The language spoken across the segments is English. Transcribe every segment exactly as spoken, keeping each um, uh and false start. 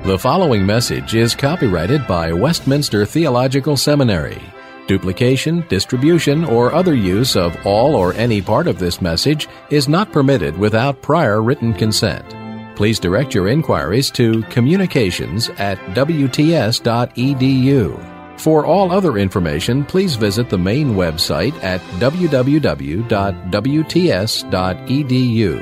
The following message is copyrighted by Westminster Theological Seminary. Duplication, distribution, or other use of all or any part of this message is not permitted without prior written consent. Please direct your inquiries to communications at w t s dot e d u. For all other information, please visit the main website at w w w dot w t s dot e d u.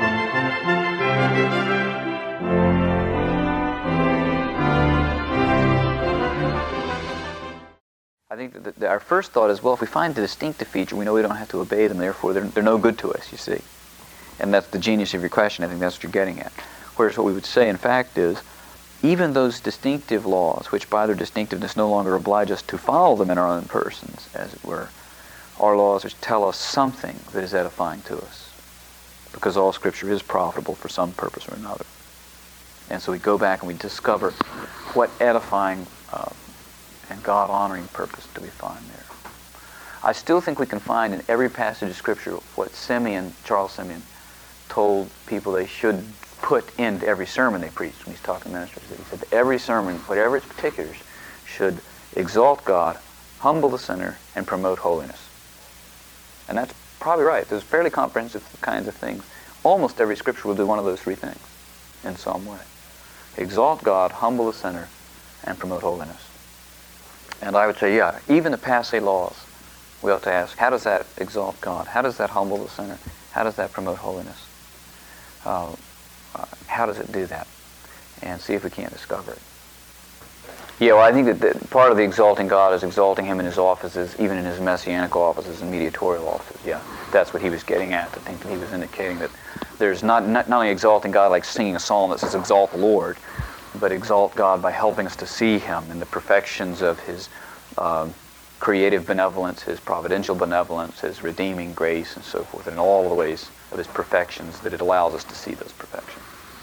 I think that, that our first thought is, well, if we find the distinctive feature, we know we don't have to obey them, therefore they're, they're no good to us, you see. And that's the genius of your question. I think that's what you're getting at. Whereas what we would say, in fact, is even those distinctive laws, which by their distinctiveness no longer oblige us to follow them in our own persons, as it were, are laws which tell us something that is edifying to us, because all Scripture is profitable for some purpose or another. And so we go back and we discover what edifying uh, and God-honoring purpose do we find there. I still think we can find in every passage of Scripture what Simeon, Charles Simeon, told people they should put into every sermon they preached when he's talking to ministers. He said every sermon, whatever its particulars, should exalt God, humble the sinner, and promote holiness. And that's probably right. There's fairly comprehensive kinds of things. Almost every Scripture will do one of those three things in some way. Exalt God, humble the sinner, and promote holiness. And I would say, yeah, even the passé laws, we ought to ask, how does that exalt God? How does that humble the sinner? How does that promote holiness? Uh, uh, how does it do that? And see if we can't discover it. Yeah, well, I think that the, part of the exalting God is exalting Him in His offices, even in His messianic offices and mediatorial offices. Yeah, that's what he was getting at. I think that he was indicating that there's not, not, not only exalting God like singing a psalm that says, exalt the Lord, but exalt God by helping us to see Him in the perfections of His uh, creative benevolence, His providential benevolence, His redeeming grace, and so forth, and in all the ways of His perfections that it allows us to see those perfections.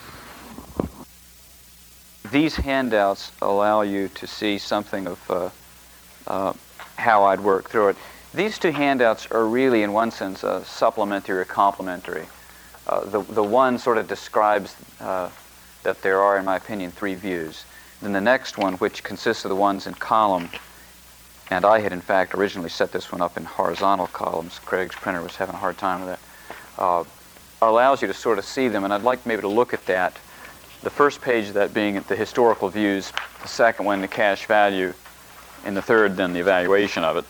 These handouts allow you to see something of uh, uh, how I'd work through it. These two handouts are really, in one sense, uh, supplementary or complementary. Uh, the, the one sort of describes uh, that there are, in my opinion, three views. Then the next one, which consists of the ones in column, and I had, in fact, originally set this one up in horizontal columns. Craig's printer was having a hard time with that. Uh, allows you to sort of see them, and I'd like maybe to look at that. The first page of that being the historical views, the second one, the cash value, and the third, then, the evaluation of it.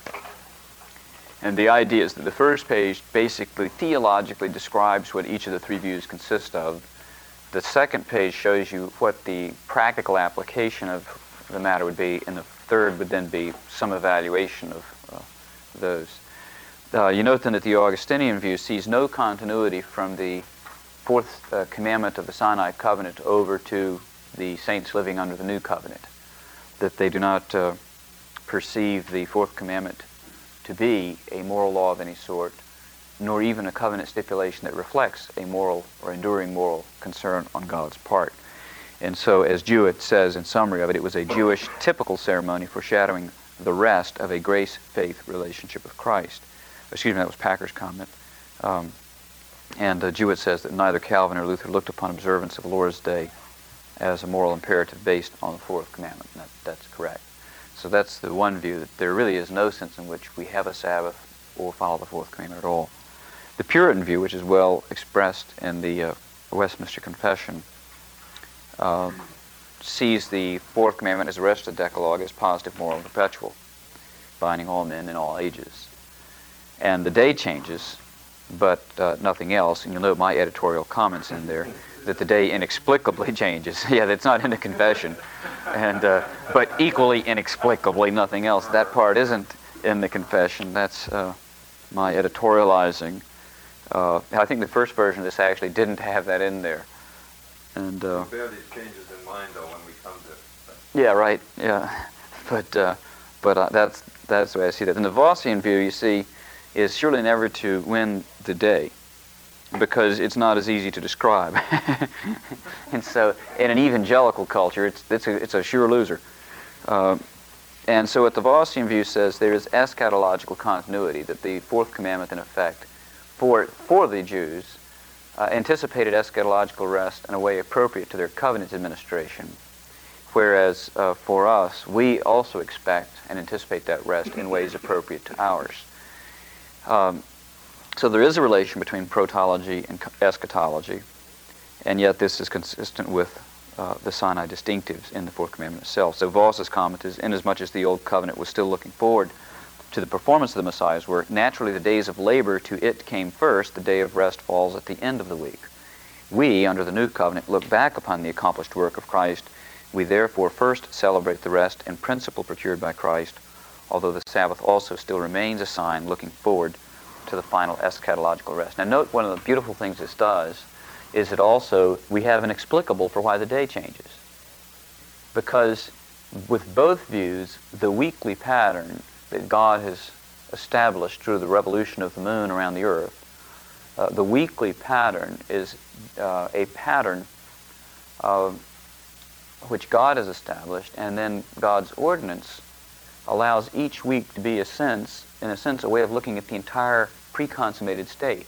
And the idea is that the first page basically theologically describes what each of the three views consist of. The second page shows you what the practical application of the matter would be, and the third would then be some evaluation of uh, those. Uh, you note then that the Augustinian view sees no continuity from the fourth uh, commandment of the Sinai covenant over to the saints living under the new covenant, that they do not uh, perceive the fourth commandment to be a moral law of any sort, nor even a covenant stipulation that reflects a moral or enduring moral concern on God's part. And so, as Jewett says in summary of it, it was a Jewish typical ceremony foreshadowing the rest of a grace-faith relationship with Christ. Excuse me, that was Packer's comment. Um, and uh, Jewett says that neither Calvin nor Luther looked upon observance of the Lord's Day as a moral imperative based on the fourth commandment. And that, that's correct. So that's the one view, that there really is no sense in which we have a Sabbath or follow the fourth commandment at all. The Puritan view, which is well expressed in the uh, Westminster Confession, uh, sees the fourth commandment as the rest of the Decalogue as positive, moral, and perpetual, binding all men in all ages. And the day changes, but uh, nothing else. And you'll note my editorial comments in there, that the day inexplicably changes. Yeah, that's not in the confession. And uh, but equally inexplicably nothing else. That part isn't in the confession. That's uh, my editorializing. Uh, I think the first version of this actually didn't have that in there. And uh, we bear these changes in mind, though, when we come to. Yeah, right. Yeah, but uh, but uh, that's that's the way I see that. And the Vossian view, you see, is surely never to win the day, because it's not as easy to describe. And so, in an evangelical culture, it's it's a it's a sure loser. Uh, and so, what the Vossian view says, there is eschatological continuity, that the fourth commandment, in effect, for for the Jews, uh, anticipated eschatological rest in a way appropriate to their covenant administration, whereas uh, for us, we also expect and anticipate that rest in ways appropriate to ours. Um, so there is a relation between protology and eschatology, and yet this is consistent with uh, the Sinai distinctives in the Fourth Commandment itself. So Voss's comment is, inasmuch as the Old Covenant was still looking forward to the performance of the Messiah's work, naturally the days of labor to it came first, the day of rest falls at the end of the week. We, under the New Covenant, look back upon the accomplished work of Christ. We therefore first celebrate the rest in principle procured by Christ, although the Sabbath also still remains a sign looking forward to the final eschatological rest. Now note one of the beautiful things this does is that also we have an explicable for why the day changes. Because with both views, the weekly pattern that God has established through the revolution of the moon around the earth, uh, the weekly pattern is uh, a pattern uh, which God has established, and then God's ordinance allows each week to be a sense, in a sense, a way of looking at the entire pre-consummated state.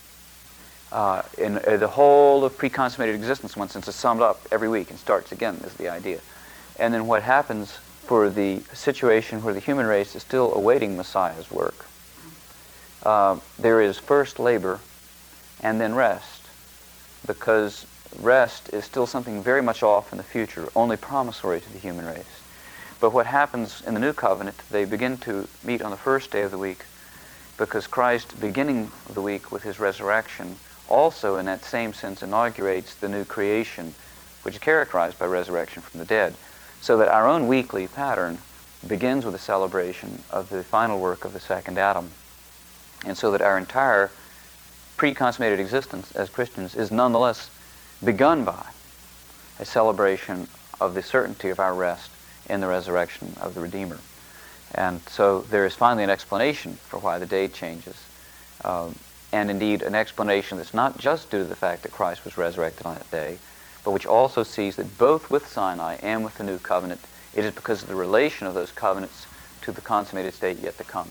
Uh, in uh, the whole of pre-consummated existence, in one sense, is summed up every week and starts again, is the idea. And then what happens for the situation where the human race is still awaiting Messiah's work. Uh, there is first labor and then rest, because rest is still something very much off in the future, only promissory to the human race. But what happens in the New Covenant, they begin to meet on the first day of the week, because Christ, beginning the week with his resurrection, also in that same sense inaugurates the new creation, which is characterized by resurrection from the dead. So that our own weekly pattern begins with a celebration of the final work of the second Adam. And so that our entire pre-consummated existence as Christians is nonetheless begun by a celebration of the certainty of our rest in the resurrection of the Redeemer. And so there is finally an explanation for why the day changes. Um, and indeed an explanation that's not just due to the fact that Christ was resurrected on that day, but which also sees that both with Sinai and with the New Covenant, it is because of the relation of those covenants to the consummated state yet to come.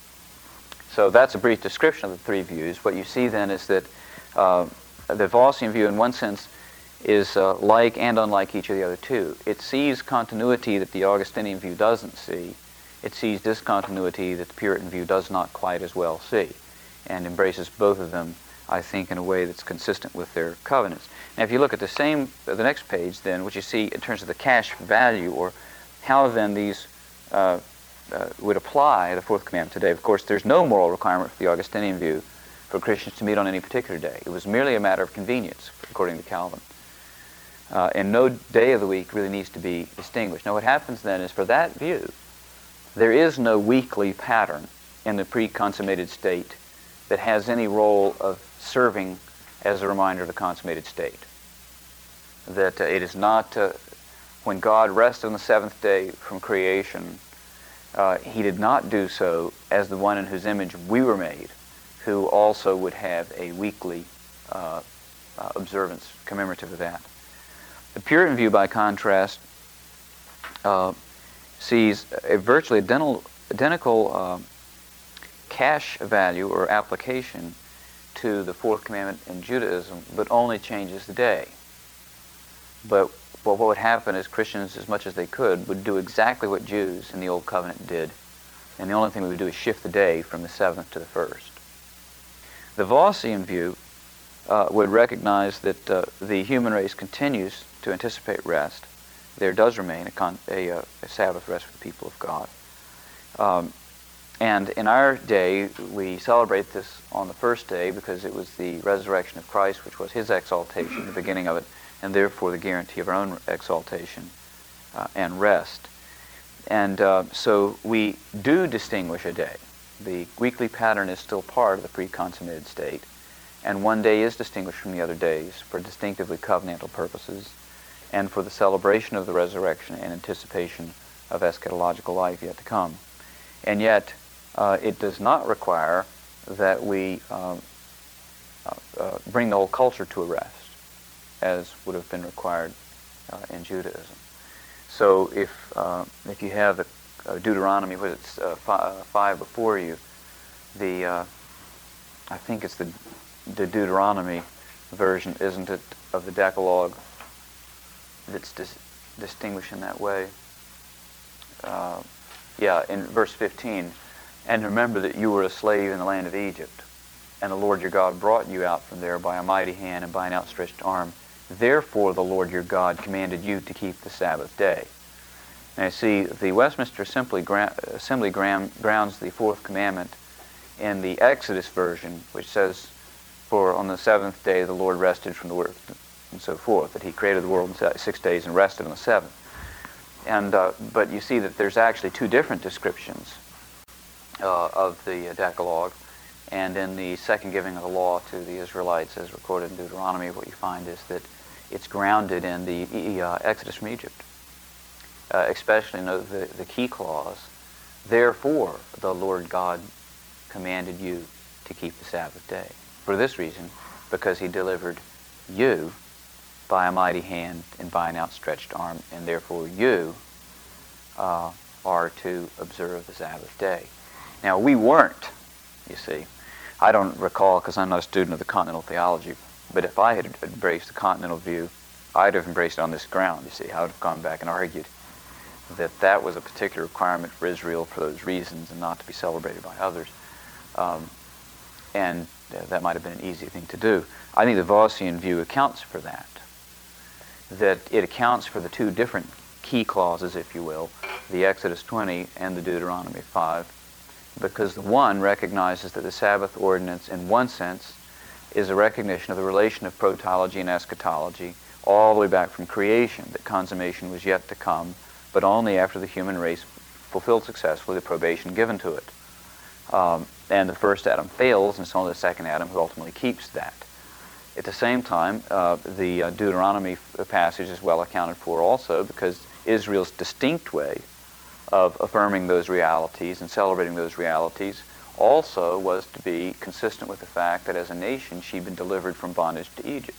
So that's a brief description of the three views. What you see then is that uh, the Vossian view in one sense is uh, like and unlike each of the other two. It sees continuity that the Augustinian view doesn't see. It sees discontinuity that the Puritan view does not quite as well see, and embraces both of them, I think, in a way that's consistent with their covenants. Now, if you look at the same, uh, the next page, then, what you see in terms of the cash value, or how then these uh, uh, would apply the Fourth Commandment today. Of course, there's no moral requirement for the Augustinian view for Christians to meet on any particular day. It was merely a matter of convenience, according to Calvin. Uh, and no day of the week really needs to be distinguished. Now, what happens then is, for that view, there is no weekly pattern in the pre-consummated state that has any role of serving as a reminder of the consummated state. That uh, it is not, uh, when God rested on the seventh day from creation, uh, he did not do so as the one in whose image we were made, who also would have a weekly uh, uh, observance commemorative of that. The Puritan view, by contrast, uh, sees a virtually identical, identical uh, cash value or application to the Fourth Commandment in Judaism, but only changes the day. But well, what would happen is Christians, as much as they could, would do exactly what Jews in the Old Covenant did, and the only thing we would do is shift the day from the seventh to the first. The Vossian view uh, would recognize that uh, the human race continues to anticipate rest. There does remain a, con- a, uh, a Sabbath rest for the people of God. Um, and in our day, we celebrate this on the first day because it was the resurrection of Christ, which was his exaltation, the beginning of it, and therefore the guarantee of our own exaltation uh, and rest. And uh, so we do distinguish a day. The weekly pattern is still part of the pre-consummated state, and one day is distinguished from the other days for distinctively covenantal purposes, and for the celebration of the resurrection and anticipation of eschatological life yet to come. And yet, uh, it does not require that we uh, uh, uh, bring the whole culture to a rest, as would have been required uh, in Judaism. So if uh, if you have the uh, Deuteronomy, what it's uh, fi- uh, five before you, the uh, I think it's the the Deuteronomy version, isn't it, of the Decalogue that's dis- distinguish in that way. Uh, yeah, in verse fifteen, and remember that you were a slave in the land of Egypt, and the Lord your God brought you out from there by a mighty hand and by an outstretched arm. Therefore the Lord your God commanded you to keep the Sabbath day. Now you see, the Westminster Assembly, gra- Assembly gram- grounds the fourth commandment in the Exodus version, which says, for on the seventh day the Lord rested from the work, and so forth, that he created the world in six days and rested on the seventh. And uh, but you see that there's actually two different descriptions uh, of the Decalogue, and in the second giving of the law to the Israelites, as recorded in Deuteronomy, what you find is that it's grounded in the uh, Exodus from Egypt. Uh, especially note the, the key clause, therefore the Lord God commanded you to keep the Sabbath day. For this reason, because he delivered you by a mighty hand and by an outstretched arm, and therefore you uh, are to observe the Sabbath day. Now we weren't, you see. I don't recall, because I'm not a student of the continental theology, but if I had embraced the continental view, I'd have embraced it on this ground, you see. I would have gone back and argued that that was a particular requirement for Israel for those reasons and not to be celebrated by others. Um, and uh, that might have been an easy thing to do. I think the Vossian view accounts for that, that it accounts for the two different key clauses, if you will, the Exodus twenty and the Deuteronomy five, because the one recognizes that the Sabbath ordinance, in one sense, is a recognition of the relation of protology and eschatology all the way back from creation, that consummation was yet to come, but only after the human race fulfilled successfully the probation given to it. Um, and the first Adam fails, and it's only the second Adam who ultimately keeps that. At the same time, uh, the uh, Deuteronomy f- passage is well accounted for also, because Israel's distinct way of affirming those realities and celebrating those realities also was to be consistent with the fact that as a nation she'd been delivered from bondage to Egypt.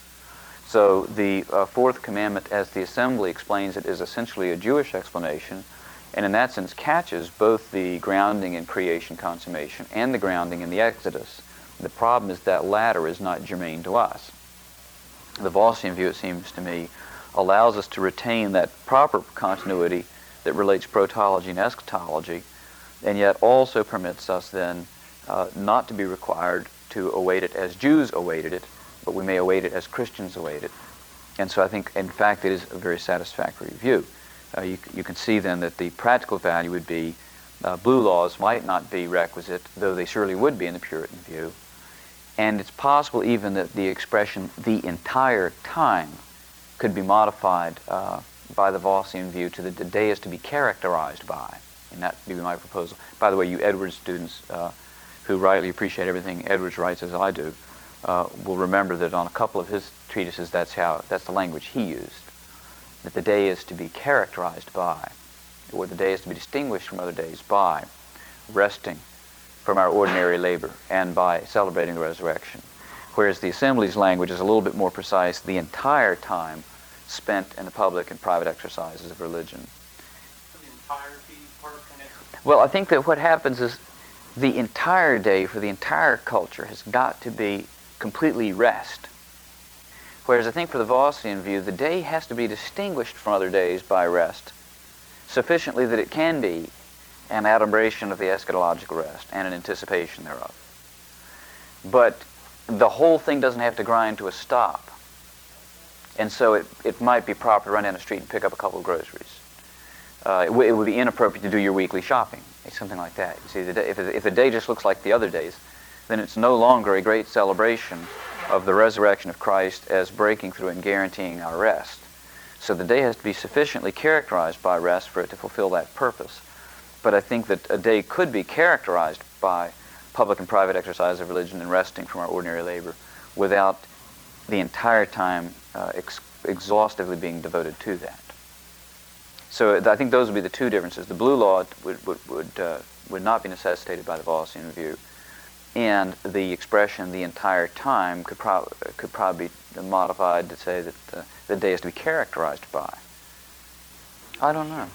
So the uh, fourth commandment, as the Assembly explains it, is essentially a Jewish explanation, and in that sense catches both the grounding in creation consummation and the grounding in the Exodus. The problem is that latter is not germane to us. The Vossian view, it seems to me, allows us to retain that proper continuity that relates protology and eschatology, and yet also permits us then uh, not to be required to await it as Jews awaited it, but we may await it as Christians await it. And so I think, in fact, it is a very satisfactory view. Uh, you, you can see then that the practical value would be uh, blue laws might not be requisite, though they surely would be in the Puritan view. And it's possible even that the expression the entire time could be modified uh, by the Vossian view to the, the day is to be characterized by. And that would be my proposal. By the way, you Edwards students uh, who rightly appreciate everything Edwards writes as I do, Uh, will remember that on a couple of his treatises, that's how that's the language he used. That the day is to be characterized by, or the day is to be distinguished from other days by resting from our ordinary labor and by celebrating the resurrection. Whereas the Assembly's language is a little bit more precise, the entire time spent in the public and private exercises of religion. The entirety part connected. Well, I think that what happens is the entire day for the entire culture has got to be completely rest. Whereas I think for the Vossian view, the day has to be distinguished from other days by rest, sufficiently that it can be an adumbration of the eschatological rest and an anticipation thereof. But the whole thing doesn't have to grind to a stop. And so it, it might be proper to run down the street and pick up a couple of groceries. Uh, it, w- it would be inappropriate to do your weekly shopping. It's something like that. You see, the day, if, it, if the day just looks like the other days, then it's no longer a great celebration of the resurrection of Christ as breaking through and guaranteeing our rest. So the day has to be sufficiently characterized by rest for it to fulfill that purpose. But I think that a day could be characterized by public and private exercise of religion and resting from our ordinary labor without the entire time uh, ex- exhaustively being devoted to that. So I think those would be the two differences. The blue law would would would, uh, would not be necessitated by the Vossian view, and the expression "the entire time" could probably could probably be modified to say that uh, the day is to be characterized by. I don't know.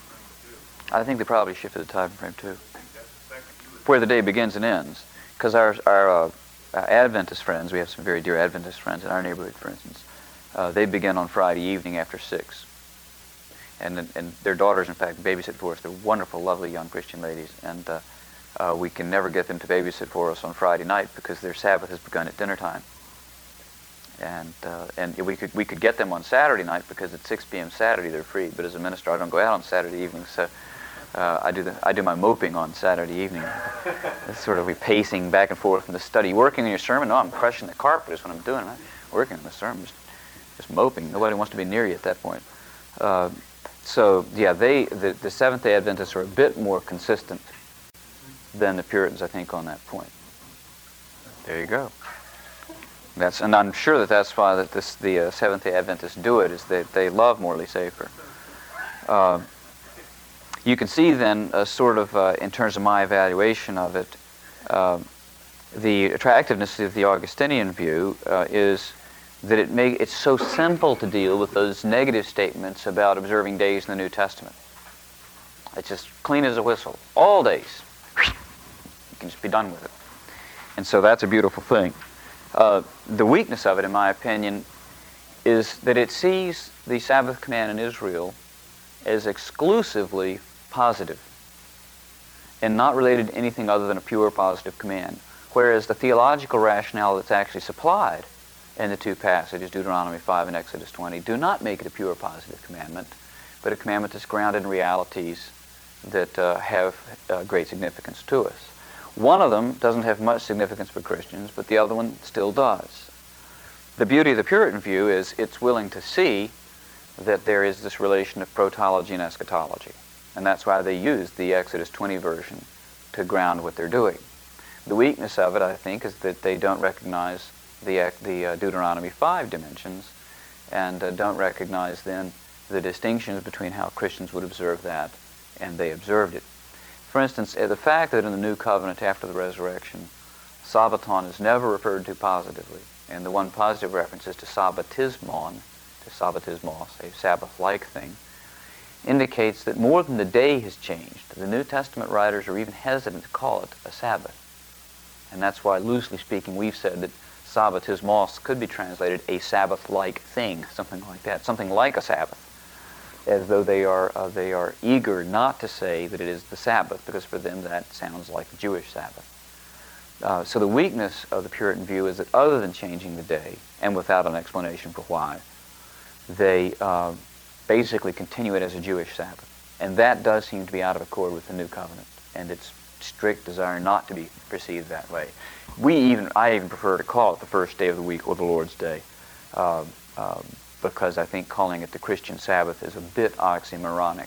I think they probably shifted the time frame too, where the day begins and ends. Because our our uh, Adventist friends, we have some very dear Adventist friends in our neighborhood, for instance. Uh, they begin on Friday evening after six. and and their daughters, in fact, babysit for us. They're wonderful, lovely young Christian ladies, and uh, uh, we can never get them to babysit for us on Friday night because their Sabbath has begun at dinner time. And uh, and we could we could get them on Saturday night because at six p.m. Saturday they're free. But as a minister, I don't go out on Saturday evenings, so uh, I do the I do my moping on Saturday evening. It's sort of we pacing back and forth in the study, working on your sermon. No, I'm crushing the carpet is what I'm doing. I'm not working on the sermon, just, just moping. Nobody wants to be near you at that point. Uh, so yeah, they the, the Seventh-day Adventists are a bit more consistent than the Puritans, I think, on that point. There you go. That's, and I'm sure that that's why that this, the uh, Seventh-day Adventists do it, is that they love Morley Safer. Uh, you can see then, uh, sort of, uh, in terms of my evaluation of it, uh, the attractiveness of the Augustinian view uh, is that it may, it's so simple to deal with those negative statements about observing days in the New Testament. It's just clean as a whistle. All days. You can just be done with it. And so that's a beautiful thing. Uh, the weakness of it, in my opinion, is that it sees the Sabbath command in Israel as exclusively positive and not related to anything other than a pure positive command, whereas the theological rationale that's actually supplied in the two passages, Deuteronomy five and Exodus twenty, do not make it a pure positive commandment, but a commandment that's grounded in realities that uh, have uh, great significance to us. One of them doesn't have much significance for Christians, but the other one still does. The beauty of the Puritan view is it's willing to see that there is this relation of protology and eschatology. And that's why they use the Exodus twenty version to ground what they're doing. The weakness of it, I think, is that they don't recognize the, the uh, Deuteronomy five dimensions and uh, don't recognize then the distinctions between how Christians would observe that and they observed it. For instance, the fact that in the New Covenant after the resurrection, Sabbaton is never referred to positively, and the one positive reference is to Sabbatismon, to Sabbatismos, a Sabbath-like thing, indicates that more than the day has changed. The New Testament writers are even hesitant to call it a Sabbath. And that's why, loosely speaking, we've said that Sabbatismos could be translated a Sabbath-like thing, something like that, something like a Sabbath, as though they are uh, they are eager not to say that it is the Sabbath, because for them that sounds like the Jewish Sabbath. Uh, so the weakness of the Puritan view is that other than changing the day, and without an explanation for why, they uh, basically continue it as a Jewish Sabbath. And that does seem to be out of accord with the New Covenant, and its strict desire not to be perceived that way. We even, I even prefer to call it the first day of the week or the Lord's Day. Uh, uh, because I think calling it the Christian Sabbath is a bit oxymoronic.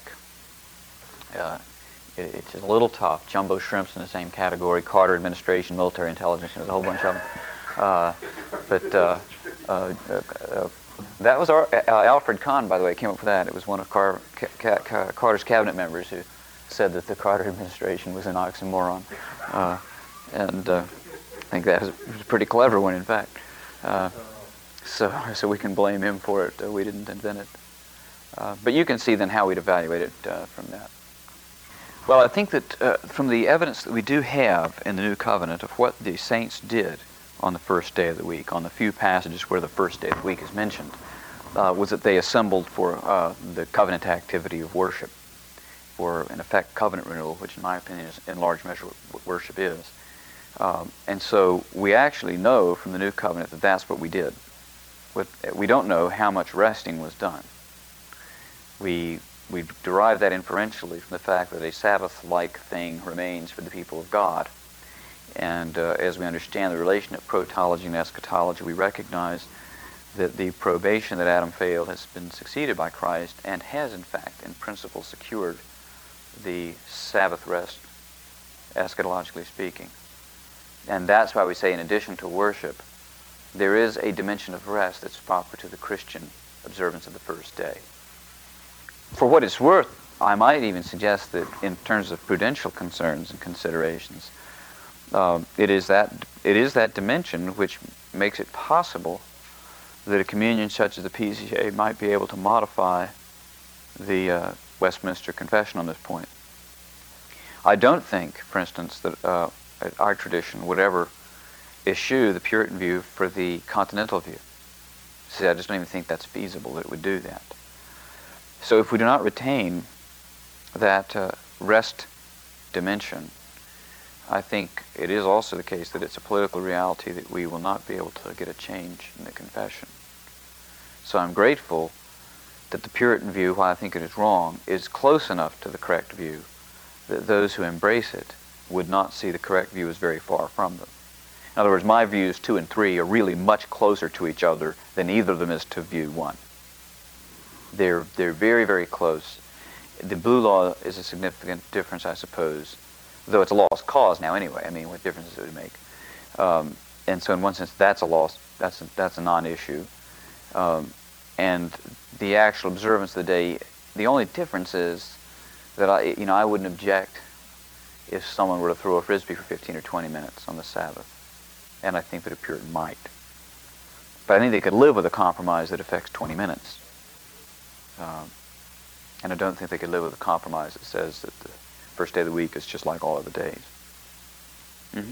Uh, it, it's a little tough. Jumbo Shrimp's in the same category, Carter administration, military intelligence, there's a whole bunch of them. Uh, but uh, uh, uh, that was our, uh, Alfred Kahn, by the way, came up with that. It was one of Car, Ca, Ca, Carter's cabinet members who said that the Carter administration was an oxymoron. Uh, and uh, I think that was, was a pretty clever one, in fact. Uh, So, so we can blame him for it. Uh, we didn't invent it. Uh, but you can see then how we'd evaluate it uh, from that. Well, I think that uh, from the evidence that we do have in the New Covenant of what the saints did on the first day of the week, on the few passages where the first day of the week is mentioned, uh, was that they assembled for uh, the covenant activity of worship, for, in effect, covenant renewal, which in my opinion is in large measure what worship is. Um, and so we actually know from the New Covenant that that's what we did. We don't know how much resting was done. We we derive that inferentially from the fact that a Sabbath-like thing remains for the people of God. And uh, as we understand the relation of protology and eschatology, we recognize that the probation that Adam failed has been succeeded by Christ and has, in fact, in principle, secured the Sabbath rest, eschatologically speaking. And that's why we say, in addition to worship, there is a dimension of rest that's proper to the Christian observance of the first day. For what it's worth, I might even suggest that in terms of prudential concerns and considerations, uh, it is that it is that dimension which makes it possible that a communion such as the P C A might be able to modify the uh, Westminster Confession on this point. I don't think, for instance, that uh, our tradition would ever eschew the Puritan view for the continental view. See, I just don't even think that's feasible that it would do that. So if we do not retain that uh, rest dimension, I think it is also the case that it's a political reality that we will not be able to get a change in the confession. So I'm grateful that the Puritan view, while I think it is wrong, is close enough to the correct view that those who embrace it would not see the correct view as very far from them. In other words, my views two and three are really much closer to each other than either of them is to view one. They're, they're very, very close. The Blue Law is a significant difference, I suppose, though it's a lost cause now anyway. I mean, what difference does it make? Um, and so in one sense, that's a loss, that's a, that's a non-issue. Um, and the actual observance of the day, the only difference is that I, you know, I wouldn't object if someone were to throw a frisbee for fifteen or twenty minutes on the Sabbath. And I think that a Puritan might. But I think they could live with a compromise that affects twenty minutes. Um, and I don't think they could live with a compromise that says that the first day of the week is just like all other days. Mm-hmm.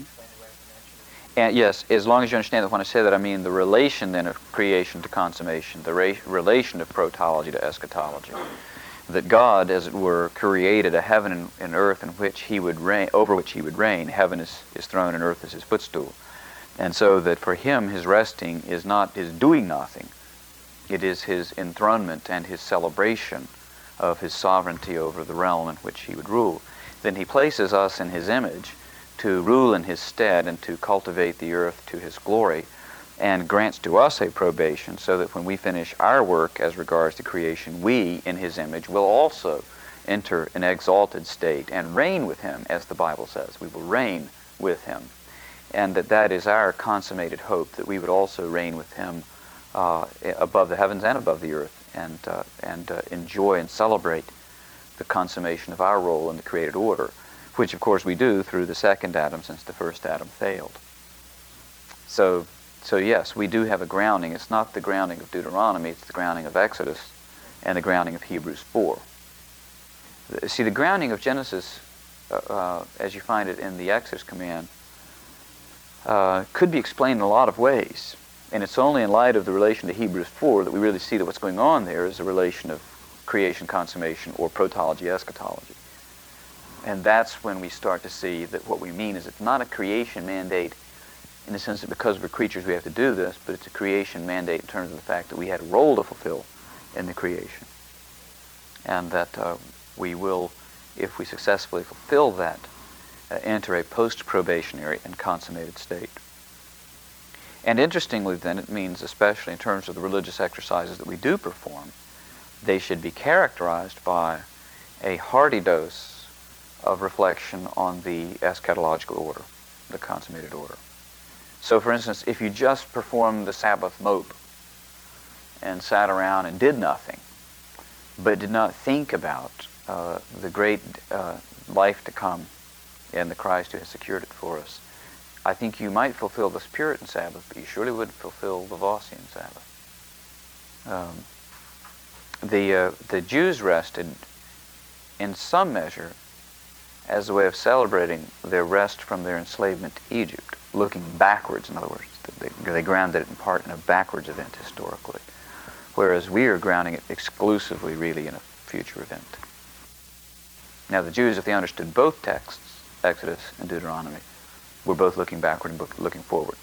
And yes, as long as you understand that when I say that, I mean the relation then of creation to consummation, the ra- relation of protology to eschatology. That God, as it were, created a heaven and, and earth in which He would reign, over which He would reign. Heaven is His throne and earth is His footstool. And so that for Him, His resting is not His doing nothing. It is His enthronement and His celebration of His sovereignty over the realm in which He would rule. Then He places us in His image to rule in His stead and to cultivate the earth to His glory, and grants to us a probation so that when we finish our work as regards to creation, we, in His image, will also enter an exalted state and reign with Him, as the Bible says. We will reign with Him. And that that is our consummated hope, that we would also reign with Him uh, above the heavens and above the earth, and, uh, and uh, enjoy and celebrate the consummation of our role in the created order, which of course we do through the second Adam, since the first Adam failed. So, so yes, we do have a grounding. It's not the grounding of Deuteronomy, it's the grounding of Exodus and the grounding of Hebrews four. See, the grounding of Genesis, uh, uh, as you find it in the Exodus command, uh, could be explained in a lot of ways. And it's only in light of the relation to Hebrews four that we really see that what's going on there is a relation of creation, consummation, or protology, eschatology. And that's when we start to see that what we mean is it's not a creation mandate in the sense that because we're creatures we have to do this, but it's a creation mandate in terms of the fact that we had a role to fulfill in the creation. And that uh, we will, if we successfully fulfill that, uh, enter a post-probationary and consummated state. And interestingly then, it means, especially in terms of the religious exercises that we do perform, they should be characterized by a hearty dose of reflection on the eschatological order, the consummated order. So for instance, if you just performed the Sabbath mope and sat around and did nothing, but did not think about uh, the great uh, life to come and the Christ who has secured it for us, I think you might fulfill this Puritan Sabbath, but you surely wouldn't fulfill the Vossian Sabbath. Um, the, uh, the Jews rested in some measure as a way of celebrating their rest from their enslavement to Egypt, looking backwards, in other words. They, they grounded it in part in a backwards event historically, whereas we are grounding it exclusively really in a future event. Now the Jews, if they understood both texts, Exodus and Deuteronomy, were both looking backward and looking forward.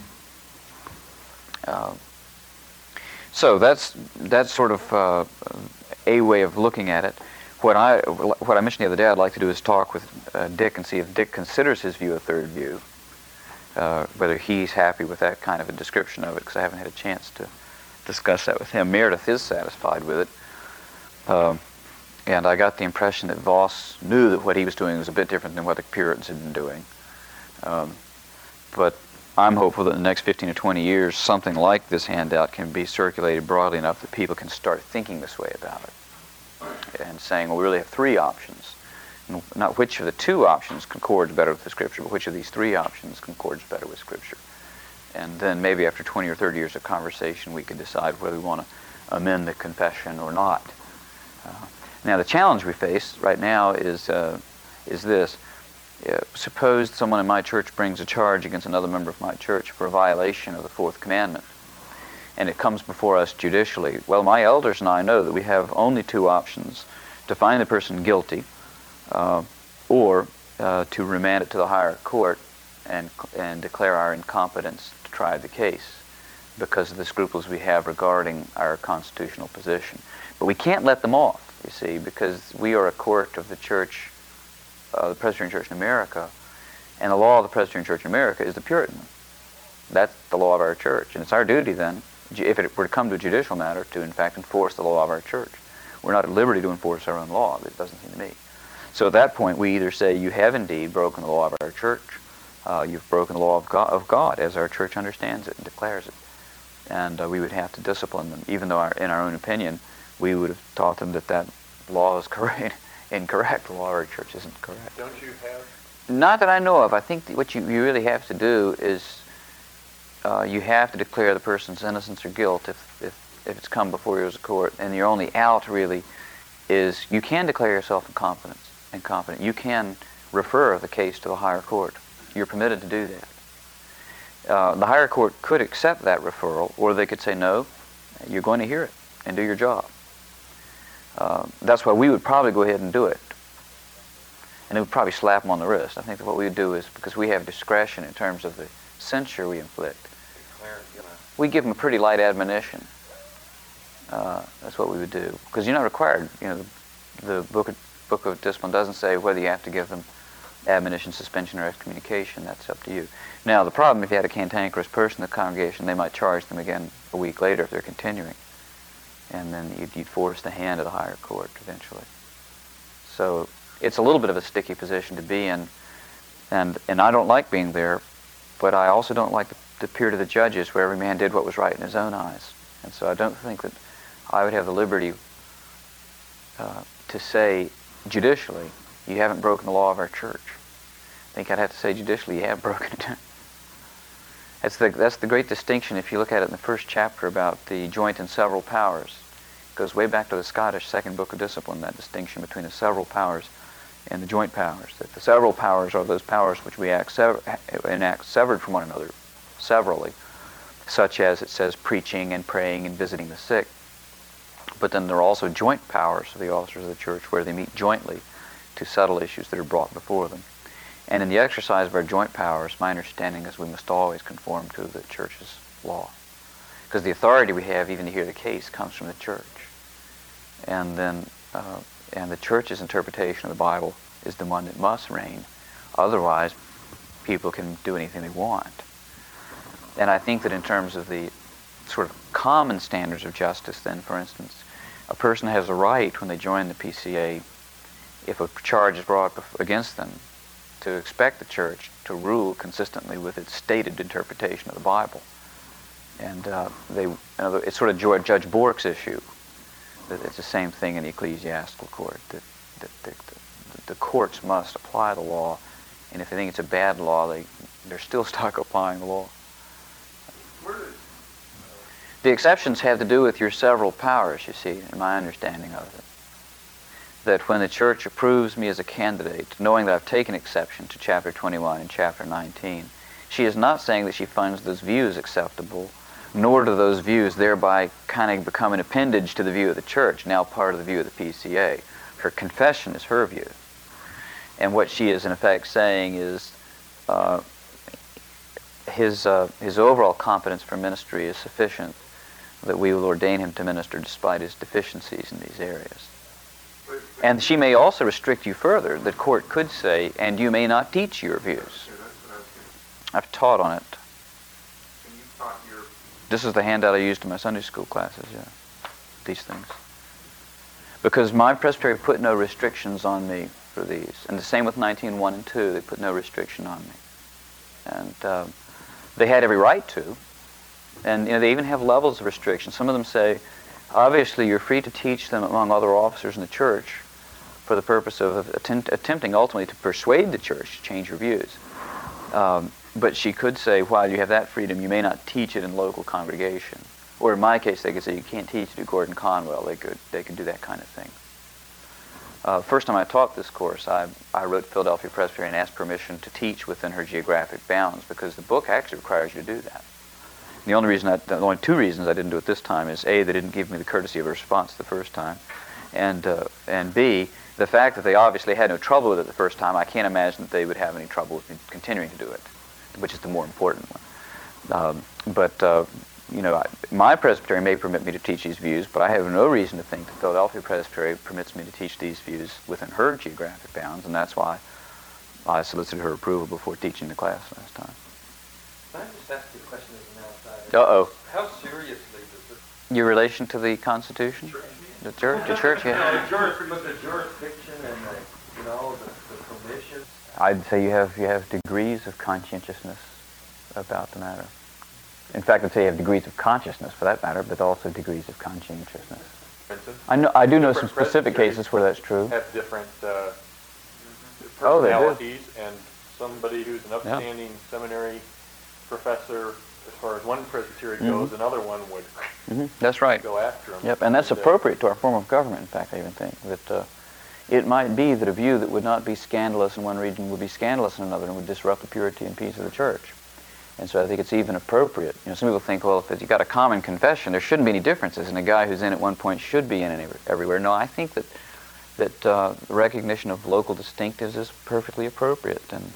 Uh, so that's that's sort of uh, a way of looking at it. What I what I mentioned the other day, I'd like to do is talk with uh, Dick and see if Dick considers his view a third view, uh, whether he's happy with that kind of a description of it, because I haven't had a chance to discuss that with him. Meredith is satisfied with it. Uh, and I got the impression that Voss knew that what he was doing was a bit different than what the Puritans had been doing. Um, but I'm hopeful that in the next fifteen or twenty years, something like this handout can be circulated broadly enough that people can start thinking this way about it. And saying, well, we really have three options. And not which of the two options concords better with the Scripture, but which of these three options concords better with Scripture. And then maybe after twenty or thirty years of conversation, we could decide whether we want to amend the confession or not. Uh, now, the challenge we face right now is uh, is this. Uh, suppose someone in my church brings a charge against another member of my church for a violation of the fourth commandment. and it comes before us judicially. Well, my elders and I know that we have only two options: to find the person guilty, uh, or uh, to remand it to the higher court and and declare our incompetence to try the case because of the scruples we have regarding our constitutional position. But we can't let them off, you see, because we are a court of the church, uh, the Presbyterian Church in America, and the law of the Presbyterian Church in America is the Puritan. That's the law of our church, and it's our duty then, if it were to come to a judicial matter, to in fact enforce the law of our church. We're not at liberty to enforce our own law, it doesn't seem to me. So at that point, we either say, you have indeed broken the law of our church, uh, you've broken the law of God, of God as our church understands it and declares it. And uh, we would have to discipline them, even though our, in our own opinion, we would have taught them that that law is correct, incorrect. The law of our church isn't correct. Don't you have? Not that I know of. I think that what you, you really have to do is uh, you have to declare the person's innocence or guilt if, if, if it's come before you as a court. And your only out, really, is you can declare yourself incompetent. incompetent. You can refer the case to a higher court. You're permitted to do that. Uh, the higher court could accept that referral, or they could say, no, you're going to hear it and do your job. Uh, that's why we would probably go ahead and do it. And it would probably slap them on the wrist. I think that what we would do is, because we have discretion in terms of the censure we inflict, we give them a pretty light admonition. Uh, that's what we would do. Because you're not required, you know, the, the book of, book of Discipline doesn't say whether you have to give them admonition, suspension, or excommunication. That's up to you. Now, the problem, if you had a cantankerous person in the congregation, they might charge them again a week later if they're continuing. And then you'd, you'd force the hand of the higher court eventually. So it's a little bit of a sticky position to be in. And, and I don't like being there, but I also don't like the, the period of the judges where every man did what was right in his own eyes. And so I don't think that I would have the liberty uh, to say judicially, you haven't broken the law of our church. I think I'd have to say judicially, you have broken it. That's the, that's the great distinction if you look at it in the first chapter about the joint and several powers. It goes way back to the Scottish second book of Discipline, that distinction between the several powers and the joint powers. That the several powers are those powers which we act sever- enact severed from one another, severally, such as it says preaching and praying and visiting the sick. But then there are also joint powers of the officers of the church where they meet jointly to settle issues that are brought before them. And in the exercise of our joint powers, my understanding is we must always conform to the church's law. Because the authority we have even to hear the case comes from the church. And then, uh, and the church's interpretation of the Bible is the one that must reign. Otherwise, people can do anything they want. And I think that in terms of the sort of common standards of justice, then, for instance, a person has a right when they join the P C A, if a charge is brought against them, to expect the church to rule consistently with its stated interpretation of the Bible. And uh, they, you know, it's sort of Judge Bork's issue. That it's the same thing in the ecclesiastical court. That, that, that the, the courts must apply the law, and if they think it's a bad law, they, they're still stuck applying the law. The exceptions have to do with your several powers, you see, in my understanding of it. That when the church approves me as a candidate, knowing that I've taken exception to chapter twenty-one and chapter nineteen, she is not saying that she finds those views acceptable, nor do those views thereby kind of become an appendage to the view of the church, now part of the view of the P C A. Her confession is her view. And what she is in effect saying is uh, his, uh, his overall competence for ministry is sufficient that we will ordain him to minister despite his deficiencies in these areas. And she may also restrict you further. The court could say, and you may not teach your views. I've taught on it. This is the handout I used in my Sunday school classes, yeah. These things. Because my presbytery put no restrictions on me for these. And the same with nineteen one and two, they put no restriction on me. And uh, they had every right to. And you know, they even have levels of restriction. Some of them say, obviously you're free to teach them among other officers in the church for the purpose of attempt, attempting ultimately to persuade the church to change your views. Um, but she could say, while you have that freedom, you may not teach it in local congregation. Or in my case, they could say, you can't teach it at Gordon Conwell. They could, they could do that kind of thing. Uh, first time I taught this course, I, I wrote Philadelphia Presbyterian and asked permission to teach within her geographic bounds, because the book actually requires you to do that. The only reason, I, the only two reasons I didn't do it this time is A, they didn't give me the courtesy of a response the first time, and uh, and B, the fact that they obviously had no trouble with it the first time, I can't imagine that they would have any trouble with me continuing to do it, which is the more important one. Um, but, uh, you know, I, my presbytery may permit me to teach these views, but I have no reason to think that Philadelphia Presbytery permits me to teach these views within her geographic bounds, and that's why I solicited her approval before teaching the class last time. Can I just ask you a question as an outsider? Uh-oh. How seriously does this... Your relation to the Constitution? Church. The church? The church, yeah. You know, juris, but the jurisdiction and the, you know, the, the permission... I'd say you have you have degrees of conscientiousness about the matter. In fact, I'd say you have degrees of consciousness, for that matter, but also degrees of conscientiousness. For instance, I know I do know some different specific presbyteries cases where that's true. have different uh, Oh, they do. personalities, and somebody who's an upstanding seminary professor, as far as one presbytery goes, Mhm. another one would Mm-hmm. That's right. go after him. Yep, and that's And, uh, appropriate to our form of government, in fact, I even think. That uh, it might be that a view that would not be scandalous in one region would be scandalous in another and would disrupt the purity and peace of the church. And so I think it's even appropriate. You know, some people think, well, if you've got a common confession, there shouldn't be any differences, and a guy who's in at one point should be in it everywhere. No, I think that that uh, the recognition of local distinctives is perfectly appropriate. And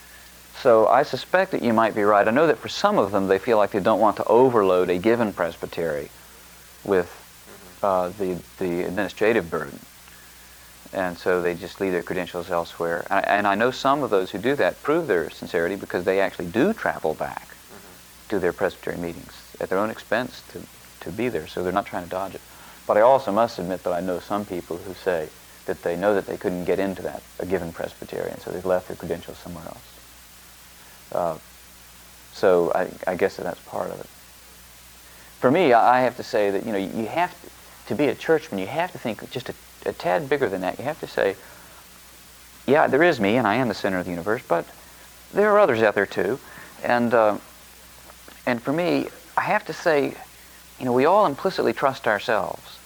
so I suspect that you might be right. I know that for some of them, they feel like they don't want to overload a given presbytery with uh, the, the administrative burden. And so they just leave their credentials elsewhere. And I, and I know some of those who do that prove their sincerity because they actually do travel back mm-hmm. to their presbytery meetings at their own expense to, to be there, so they're not trying to dodge it. But I also must admit that I know some people who say that they know that they couldn't get into that, a given presbytery, and so they've left their credentials somewhere else. Uh, so I, I guess that that's part of it. For me, I have to say that, you know, you have to, to be a churchman, you have to think just a, a tad bigger than that. You have to say, yeah, there is me, and I am the center of the universe, but there are others out there too. And uh, and for me, I have to say, you know, we all implicitly trust ourselves.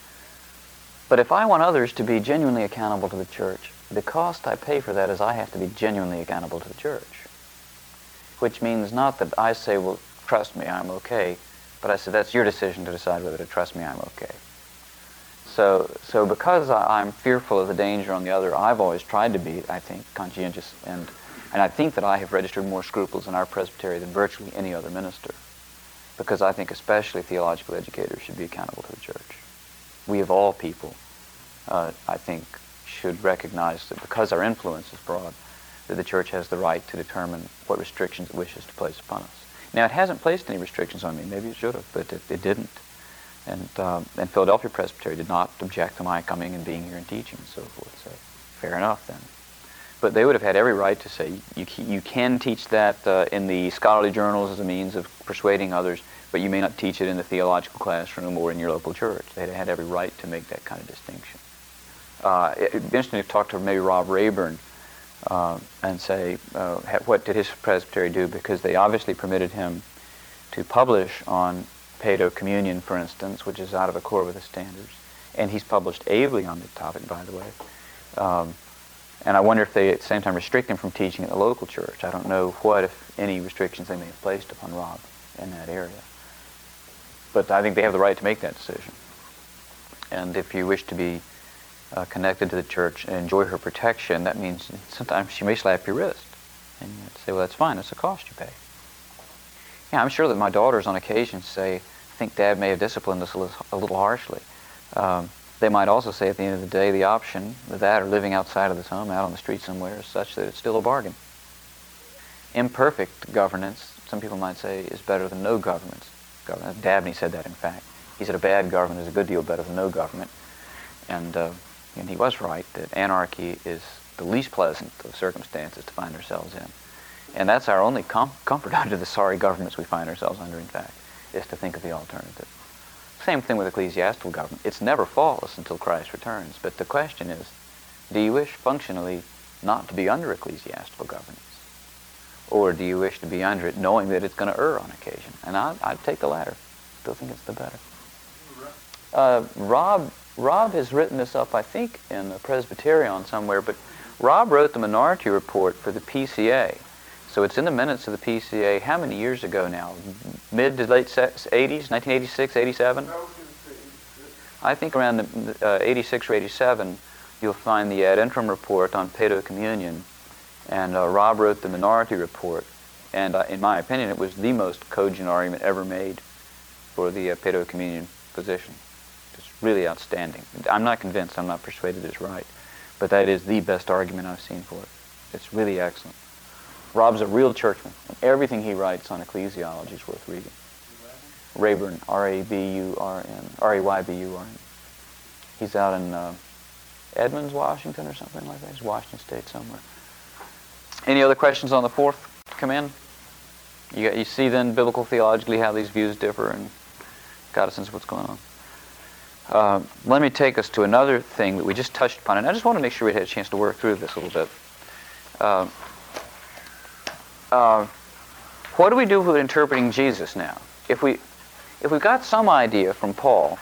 But if I want others to be genuinely accountable to the church, the cost I pay for that is I have to be genuinely accountable to the church. Which means not that I say, well, trust me, I'm okay, but I said, that's your decision to decide whether to trust me, I'm okay. So, so because I, I'm fearful of the danger on the other, I've always tried to be, I think, conscientious, and, and I think that I have registered more scruples in our presbytery than virtually any other minister, because I think especially theological educators should be accountable to the church. We of all people, uh, I think, should recognize that because our influence is broad, that the church has the right to determine what restrictions it wishes to place upon us. Now, it hasn't placed any restrictions on me. Maybe it should have, but it, it didn't. And, um, and Philadelphia Presbytery did not object to my coming and being here and teaching and so forth. So, fair enough then. But they would have had every right to say, you, you can teach that uh, in the scholarly journals as a means of persuading others, but you may not teach it in the theological classroom or in your local church. They'd had every right to make that kind of distinction. Uh, it would be interesting to talk to maybe Rob Rayburn uh, and say, uh, what did his presbytery do? Because they obviously permitted him to publish on Paedo Communion, for instance, which is out of accord with the standards. And he's published ably on the topic, by the way. Um, and I wonder if they at the same time restrict him from teaching at the local church. I don't know what, if any, restrictions they may have placed upon Rob in that area. But I think they have the right to make that decision. And if you wish to be uh, connected to the church and enjoy her protection, that means sometimes she may slap your wrist. And you have to say, well, that's fine. That's a cost you pay. Yeah, I'm sure that my daughters on occasion say, I think Dad may have disciplined us a little, a little harshly. Um, they might also say at the end of the day, the option of that or living outside of this home, out on the street somewhere, is such that it's still a bargain. Imperfect governance, some people might say, is better than no governance. Government. Dabney said that, in fact. He said a bad government is a good deal better than no government. And, uh, and he was right, that anarchy is the least pleasant of circumstances to find ourselves in. And that's our only com- comfort under the sorry governments we find ourselves under, in fact, is to think of the alternative. Same thing with ecclesiastical government. It's never faultless until Christ returns. But the question is, do you wish functionally not to be under ecclesiastical governance? Or do you wish to be under it knowing that it's going to err on occasion? And I, I'd take the latter. Still think it's the better. Uh, Rob Rob has written this up, I think, in the Presbyterion somewhere, but Rob wrote the minority report for the P C A. So it's in the minutes of the P C A. How many years ago now? Mid to late eighties, nineteen eighty-six, eighty-seven? I think around the, uh, eighty-six or eighty-seven, you'll find the ad interim report on paedo-communion. And uh, Rob wrote the minority report. And uh, in my opinion, it was the most cogent argument ever made for the uh, paedo-communion position. It's really outstanding. I'm not convinced, I'm not persuaded it's right. But that is the best argument I've seen for it. It's really excellent. Rob's a real churchman, and everything he writes on ecclesiology is worth reading. Rayburn, R A B U R N, R A Y B U R N. He's out in uh, Edmonds, Washington, or something like that. He's Washington State somewhere. Any other questions on the fourth come in? You, got, you see then, biblical theologically, how these views differ, and got a sense of what's going on. Uh, let me take us to another thing that we just touched upon, and I just want to make sure we had a chance to work through this a little bit. Uh, uh, what do we do with interpreting Jesus now? If we, if we've got some idea from Paul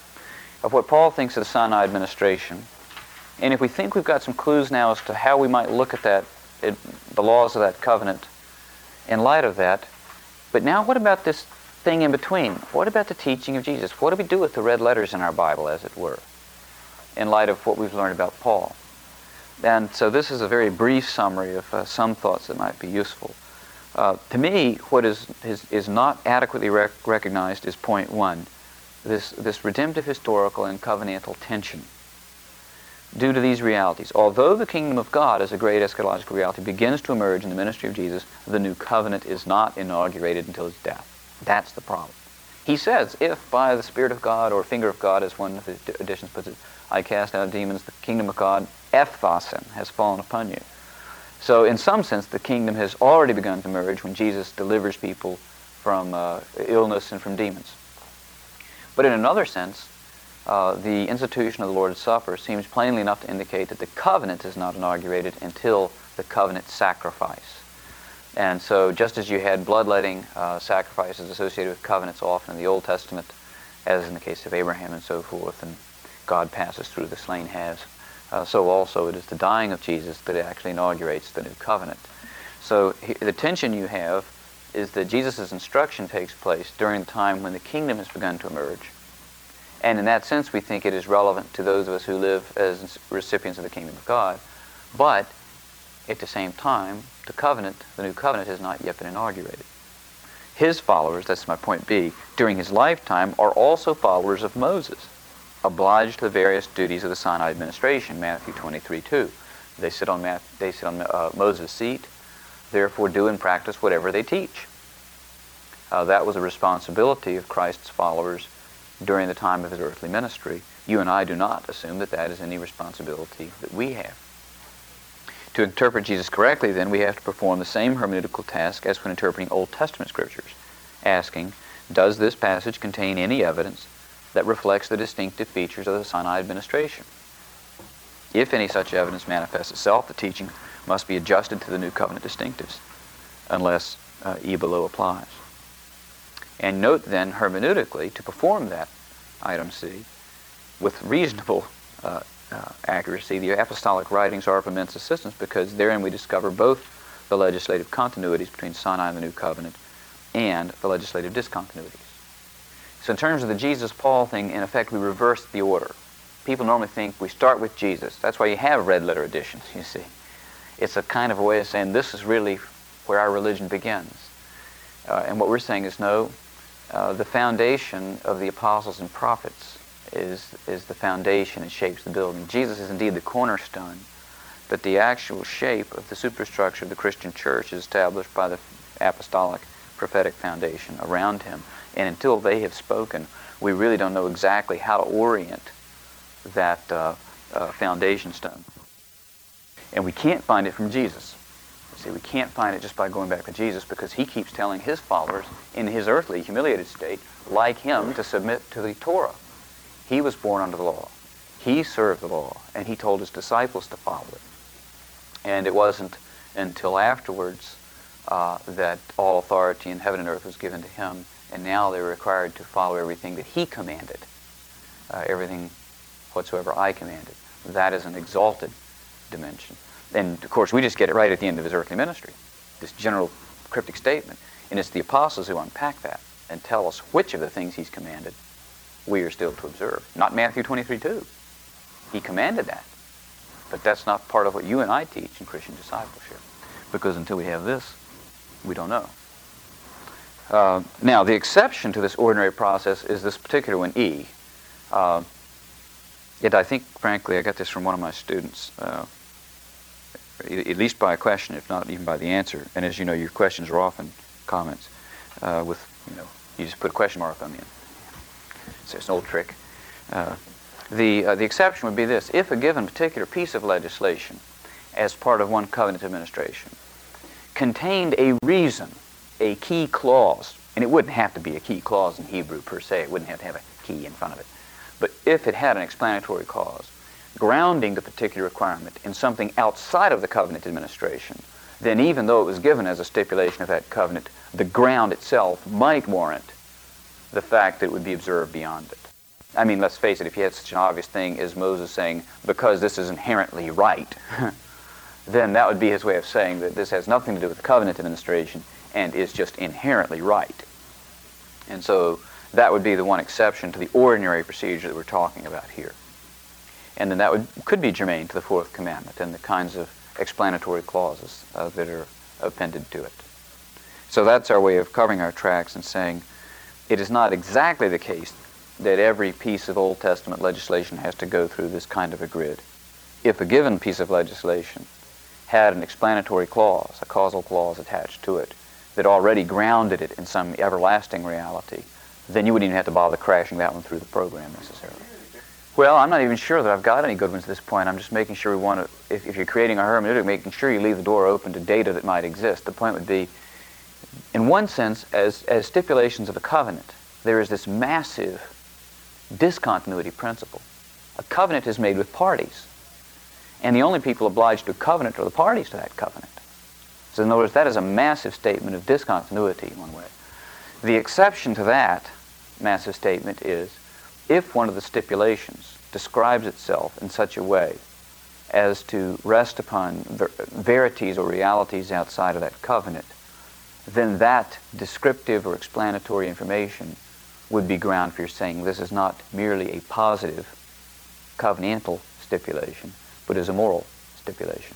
of what Paul thinks of the Sinai administration, and if we think we've got some clues now as to how we might look at that, it, the laws of that covenant in light of that, but now what about this thing in between? What about the teaching of Jesus? What do we do with the red letters in our Bible, as it were, in light of what we've learned about Paul? And so this is a very brief summary of uh, some thoughts that might be useful. Uh, to me, what is, is, is not adequately rec- recognized is point one, this, this redemptive, historical, and covenantal tension. Due to these realities, although the kingdom of God as a great eschatological reality begins to emerge in the ministry of Jesus, the new covenant is not inaugurated until his death. That's the problem. He says, if by the Spirit of God, or finger of God, as one of his editions puts it, I cast out demons, the kingdom of God, ephthasin, has fallen upon you. So in some sense, the kingdom has already begun to emerge when Jesus delivers people from uh, illness and from demons. But in another sense, uh, the institution of the Lord's Supper seems plainly enough to indicate that the covenant is not inaugurated until the covenant sacrifice. And so just as you had bloodletting uh, sacrifices associated with covenants often in the Old Testament, as in the case of Abraham and so forth, and God passes through the slain halves, uh, so also it is the dying of Jesus that actually inaugurates the new covenant. So he, the tension you have is that Jesus' instruction takes place during the time when the kingdom has begun to emerge. And in that sense, we think it is relevant to those of us who live as recipients of the kingdom of God. But at the same time, the covenant, the new covenant, has not yet been inaugurated. His followers, that's my point B, during his lifetime are also followers of Moses, obliged to the various duties of the Sinai administration, Matthew twenty-three two. They sit on, Matthew, they sit on uh, Moses' seat, therefore do and practice whatever they teach. Uh, that was a responsibility of Christ's followers during the time of his earthly ministry. You and I do not assume that that is any responsibility that we have. To interpret Jesus correctly, then, we have to perform the same hermeneutical task as when interpreting Old Testament scriptures, asking, does this passage contain any evidence that reflects the distinctive features of the Sinai administration? If any such evidence manifests itself, the teaching must be adjusted to the New Covenant distinctives, unless uh, E below applies. And note then, hermeneutically, to perform that item C with reasonable uh, uh, accuracy, the apostolic writings are of immense assistance, because therein we discover both the legislative continuities between Sinai and the New Covenant and the legislative discontinuities. So in terms of the Jesus-Paul thing, in effect, we reverse the order. People normally think we start with Jesus. That's why you have red letter editions, you see. It's a kind of a way of saying this is really where our religion begins. Uh, and what we're saying is no, uh, the foundation of the apostles and prophets is, is the foundation and shapes the building. Jesus is indeed the cornerstone, but the actual shape of the superstructure of the Christian church is established by the apostolic prophetic foundation around him. And until they have spoken, we really don't know exactly how to orient that uh, uh, foundation stone. And we can't find it from Jesus. You see, we can't find it just by going back to Jesus, because he keeps telling his followers in his earthly, humiliated state, like him, to submit to the Torah. He was born under the law. He served the law, and he told his disciples to follow it. And it wasn't until afterwards uh, that all authority in heaven and earth was given to him, and now they're required to follow everything that he commanded, uh, everything whatsoever I commanded. That is an exalted dimension. And of course, we just get it right at the end of his earthly ministry. this general cryptic statement. And it's the apostles who unpack that and tell us which of the things he's commanded we are still to observe. Not Matthew twenty-three two. He commanded that. But that's not part of what you and I teach in Christian discipleship. Because until we have this, we don't know. Uh, now, the exception to this ordinary process is this particular one, E. Uh, yet I think, frankly, I got this from one of my students, uh, at least by a question, if not even by the answer. And as you know, your questions are often comments uh, with, you know, you just put a question mark on the end. So it's an old trick. Uh, the, uh, the exception would be this. If a given particular piece of legislation, as part of one covenant administration, contained a reason, a key clause, and it wouldn't have to be a key clause in Hebrew per se, it wouldn't have to have a key in front of it, but if it had an explanatory clause grounding the particular requirement in something outside of the covenant administration, then even though it was given as a stipulation of that covenant, the ground itself might warrant the fact that it would be observed beyond it. I mean, let's face it, if you had such an obvious thing as Moses saying, because this is inherently right, then that would be his way of saying that this has nothing to do with the covenant administration and is just inherently right. And so that would be the one exception to the ordinary procedure that we're talking about here. And then that would could be germane to the fourth commandment and the kinds of explanatory clauses uh, that are appended to it. So that's our way of covering our tracks and saying it is not exactly the case that every piece of Old Testament legislation has to go through this kind of a grid. If a given piece of legislation had an explanatory clause, a causal clause attached to it, that already grounded it in some everlasting reality, then you wouldn't even have to bother crashing that one through the program necessarily. Well, I'm not even sure that I've got any good ones at this point. I'm just making sure we want to, if, if you're creating a hermeneutic, making sure you leave the door open to data that might exist. The point would be, in one sense, as, as stipulations of a covenant, there is this massive discontinuity principle. A covenant is made with parties, and the only people obliged to a covenant are the parties to that covenant. So in other words, that is a massive statement of discontinuity in one way. The exception to that massive statement is if one of the stipulations describes itself in such a way as to rest upon ver- verities or realities outside of that covenant, then that descriptive or explanatory information would be ground for your saying this is not merely a positive covenantal stipulation, but is a moral stipulation.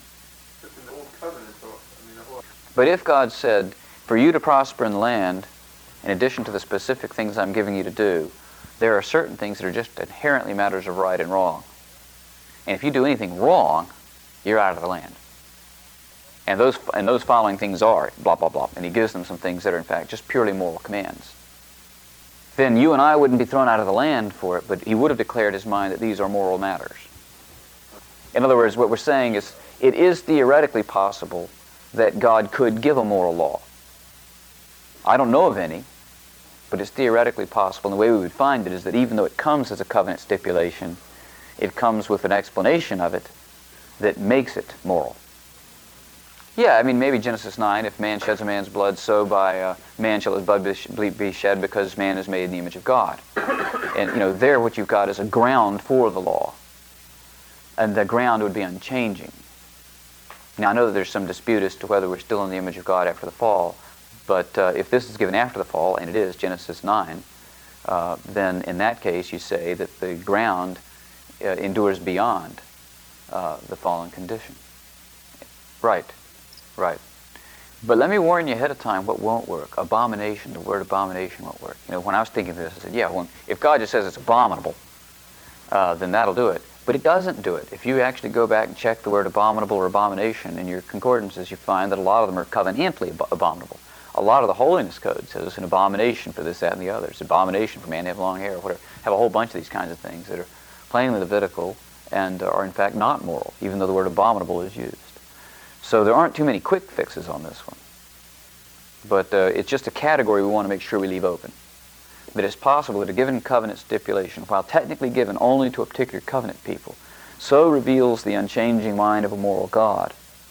But if God said, for you to prosper in the land, in addition to the specific things I'm giving you to do, there are certain things that are just inherently matters of right and wrong. And if you do anything wrong, you're out of the land. And those and those following things are, blah, blah, blah. And he gives them some things that are, in fact, just purely moral commands. Then you and I wouldn't be thrown out of the land for it, but he would have declared his mind that these are moral matters. In other words, what we're saying is, it is theoretically possible that God could give a moral law. I don't know of any, but it's theoretically possible. And the way we would find it is that even though it comes as a covenant stipulation, it comes with an explanation of it that makes it moral. Yeah, I mean, maybe Genesis nine, if man sheds a man's blood, so by uh, man shall his blood be shed because man is made in the image of God. And, you know, there what you've got is a ground for the law. And the ground would be unchanging. Now, I know that there's some dispute as to whether we're still in the image of God after the fall, but uh, if this is given after the fall, and it is, Genesis nine, uh, then in that case you say that the ground uh, endures beyond uh, the fallen condition. Right, right. But let me warn you ahead of time what won't work. Abomination, the word abomination won't work. You know, when I was thinking of this, I said, yeah, well, if God just says it's abominable, uh, then that'll do it. But it doesn't do it. If you actually go back and check the word abominable or abomination in your concordances, you find that a lot of them are covenantally ab- abominable. A lot of the holiness code says it's an abomination for this, that, and the other. It's an abomination for man to have long hair or whatever. Have a whole bunch of these kinds of things that are plainly Levitical and are in fact not moral, even though the word abominable is used. So there aren't too many quick fixes on this one. But uh, it's just a category we want to make sure we leave open. That it's possible that a given covenant stipulation, while technically given only to a particular covenant people, so reveals the unchanging mind of a moral God,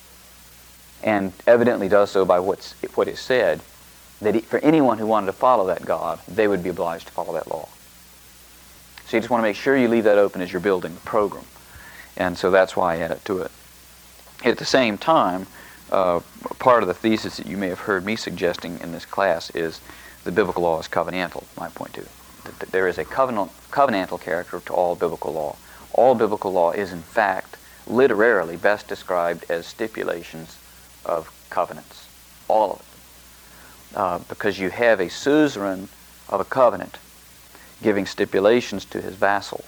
and evidently does so by what's, what is said, that for anyone who wanted to follow that God, they would be obliged to follow that law. So you just want to make sure you leave that open as you're building the program. And so that's why I add it to it. At the same time, uh, part of the thesis that you may have heard me suggesting in this class is the biblical law is covenantal, my point too. That there is a covenant, covenantal character to all biblical law. All biblical law is, in fact, literarily best described as stipulations of covenants. All of it. Uh, because you have a suzerain of a covenant giving stipulations to his vassal.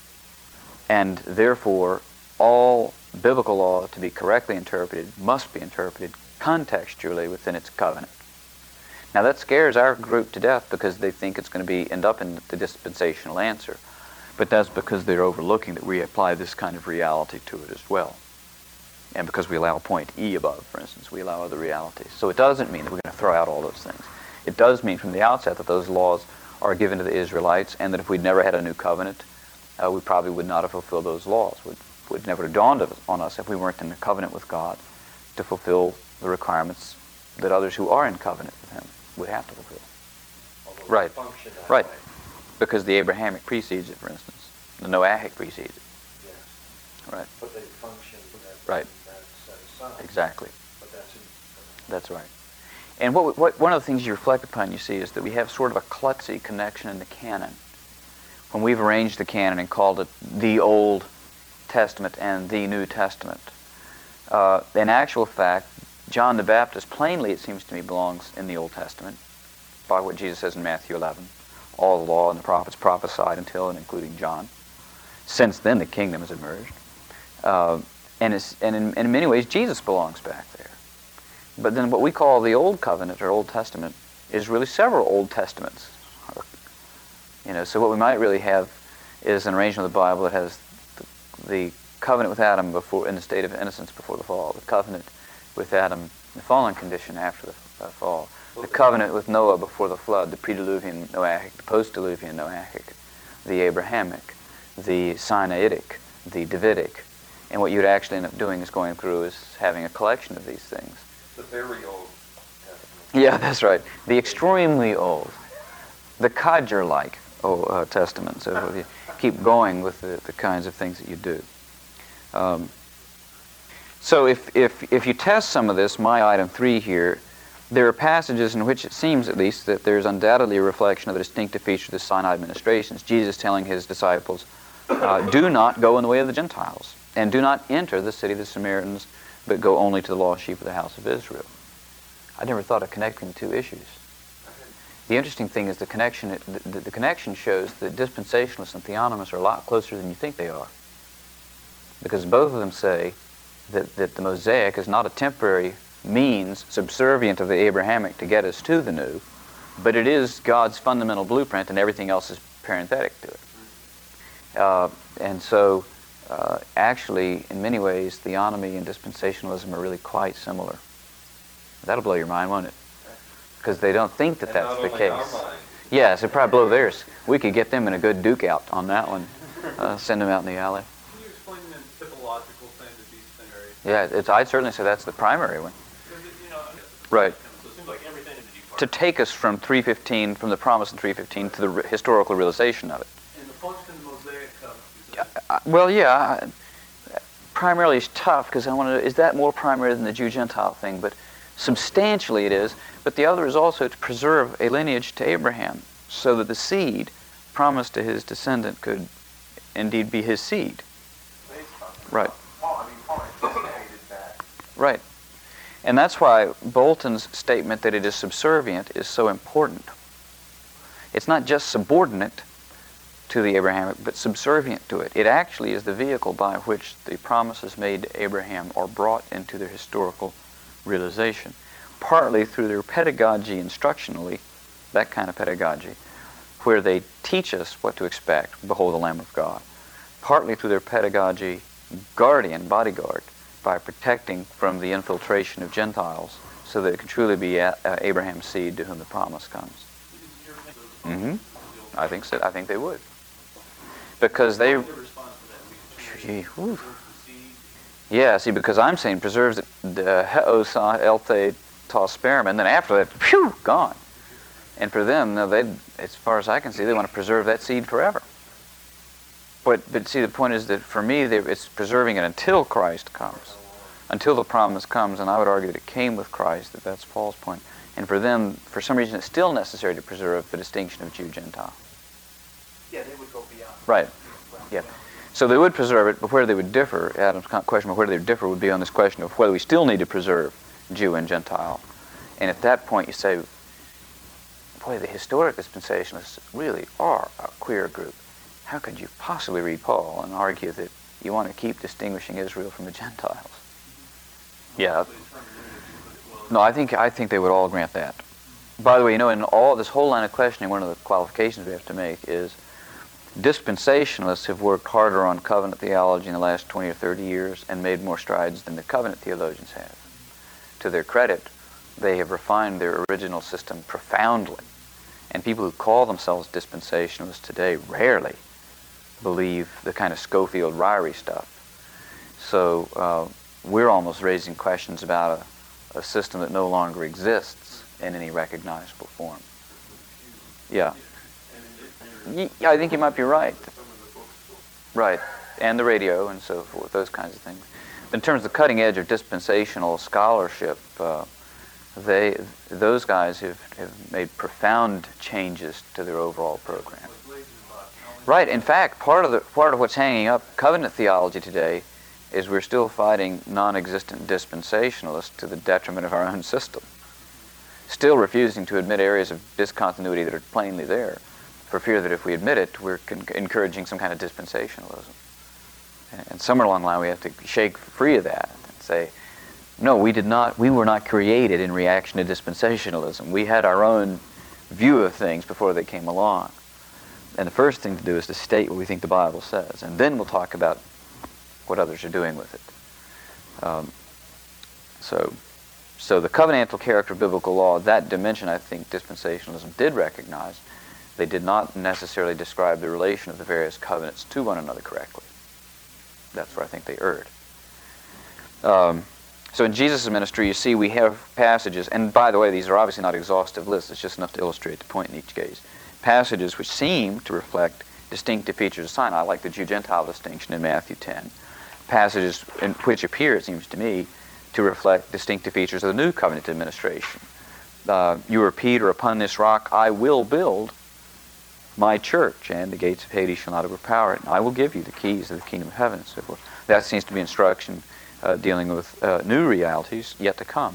And therefore, all biblical law, to be correctly interpreted, must be interpreted contextually within its covenant. Now that scares our group to death because they think it's going to be end up in the dispensational answer. But that's because they're overlooking that we apply this kind of reality to it as well. And because we allow point E above, for instance, we allow other realities. So it doesn't mean that we're going to throw out all those things. It does mean from the outset that those laws are given to the Israelites, and that if we'd never had a new covenant, uh, we probably would not have fulfilled those laws. Would would never have dawned on us if we weren't in a covenant with God to fulfill the requirements that others who are in covenant with Him would have to fulfill. Although Right. they function that Right. way. Because the Abrahamic precedes it, for instance. The Noahic precedes it. Yes. Right. But they function for that, Right. that set aside. Exactly. But that's in, That's right. And what, what one of the things you reflect upon, you see, is that we have sort of a klutzy connection in the canon. When we've arranged the canon and called it the Old Testament and the New Testament, uh, in actual fact, John the Baptist plainly, it seems to me, belongs in the Old Testament, by what Jesus says in Matthew eleven. All the law and the prophets prophesied until and including John. Since then, the kingdom has emerged. Uh, and it's, and in, in many ways, Jesus belongs back there. But then what we call the Old Covenant or Old Testament is really several Old Testaments. You know, so what we might really have is an arrangement of the Bible that has the, the covenant with Adam before in the state of innocence before the fall, the covenant with Adam in the fallen condition after the uh, fall, the covenant with Noah before the flood, the pre-diluvian Noahic, the post-diluvian Noahic, the Abrahamic, the Sinaitic, the Davidic. And what you'd actually end up doing is going through is having a collection of these things. the very old Testament. Yeah, that's right. The extremely old, the Codger-like oh, uh, Testament. So if you keep going with the, the kinds of things that you do. Um, so if, if, if you test some of this, my item three here, there are passages in which it seems, at least, that there's undoubtedly a reflection of the distinctive feature of the Sinai administrations. Jesus telling his disciples, uh, do not go in the way of the Gentiles, and do not enter the city of the Samaritans, but go only to the lost sheep of the house of Israel. I never thought of connecting the two issues. The interesting thing is the connection, the, the, the connection shows that dispensationalists and theonomists are a lot closer than you think they are. Because both of them say that, that the Mosaic is not a temporary means subservient of the Abrahamic to get us to the new, but it is God's fundamental blueprint, and everything else is parenthetic to it. Uh, and so, uh, actually, in many ways, theonomy and dispensationalism are really quite similar. That'll blow your mind, won't it? Because they don't think that And that's not the only case. our mind. Yes, it'd probably blow theirs. We could get them in a good duke out on that one. Uh, send them out in the alley. Can you explain the typological thing that these things are? Yeah, it's, I'd certainly say that's the primary one. Because it, you know, Right. So it seems like everything in the To department. take us from three fifteen, from the promise in three fifteen, to the re- historical realization of it. And the function of the Mosaic covenant. is that- Uh, well, yeah, I- primarily it's tough because I want to. Is that more primary than the Jew-Gentile thing? But substantially it is. But the other is also to preserve a lineage to Abraham, so that the seed promised to his descendant could indeed be his seed. Right. Paul, I mean, Paul anticipated that. Right. And that's why Bolton's statement that it is subservient is so important. It's not just subordinate to the Abrahamic, but subservient to it. It actually is the vehicle by which the promises made to Abraham are brought into their historical realization, partly through their pedagogy instructionally, that kind of pedagogy, where they teach us what to expect, behold the Lamb of God, partly through their pedagogy guardian, bodyguard, by protecting from the infiltration of Gentiles, so that it can truly be a- uh, Abraham's seed to whom the promise comes. Mm-hmm. I think so. I think they would, because they. What's the response to that? We- Gee, whew. preserve the seed. Yeah. See, because I'm saying preserves the heos elte tos sperm, and then after that, phew, gone. And for them, no, they, as far as I can see, they want to preserve that seed forever. But, but see, the point is that for me, they- it's preserving it until Christ comes. until the promise comes, and I would argue that it came with Christ, that that's Paul's point. And for them, for some reason, it's still necessary to preserve the distinction of Jew-Gentile. Yeah, they would go beyond. Right. Yeah. So they would preserve it, but where they would differ, Adam's question of where they would differ would be on this question of whether we still need to preserve Jew and Gentile. And at that point you say, boy, the historic dispensationalists really are a queer group. How could you possibly read Paul and argue that you want to keep distinguishing Israel from the Gentiles? Yeah. No, I think I think they would all grant that. By the way, you know, in all this whole line of questioning, one of the qualifications we have to make is dispensationalists have worked harder on covenant theology in the last twenty or thirty years and made more strides than the covenant theologians have. To their credit, they have refined their original system profoundly. And people who call themselves dispensationalists today rarely believe the kind of Schofield-Ryrie stuff. So uh, we're almost raising questions about a, a system that no longer exists in any recognizable form. Yeah. Y- I think you might be right. Right. And the radio and so forth, those kinds of things. In terms of the cutting edge of dispensational scholarship, uh, they, those guys have, have made profound changes to their overall program. Right. In fact, part of the part of what's hanging up covenant theology today is we're still fighting non-existent dispensationalists to the detriment of our own system. Still refusing to admit areas of discontinuity that are plainly there, for fear that if we admit it, we're con- encouraging some kind of dispensationalism. And, and somewhere along the line, we have to shake free of that and say, no, we did not. We were not created in reaction to dispensationalism. We had our own view of things before they came along. And the first thing to do is to state what we think the Bible says, and then we'll talk about what others are doing with it. Um, so, so the covenantal character of biblical law, that dimension, I think dispensationalism did recognize. They did not necessarily describe the relation of the various covenants to one another correctly. That's where I think they erred. Um, so in Jesus' ministry, you see we have passages, and by the way, these are obviously not exhaustive lists. It's just enough to illustrate the point in each case. Passages which seem to reflect distinctive features of Sinai, like the Jew-Gentile distinction in Matthew ten. Passages in which appear, it seems to me, to reflect distinctive features of the New Covenant administration. Uh, you are Peter, upon this rock I will build my church, and the gates of Hades shall not overpower it. And I will give you the keys of the kingdom of heaven, and so forth. That seems to be instruction uh, dealing with uh, new realities yet to come,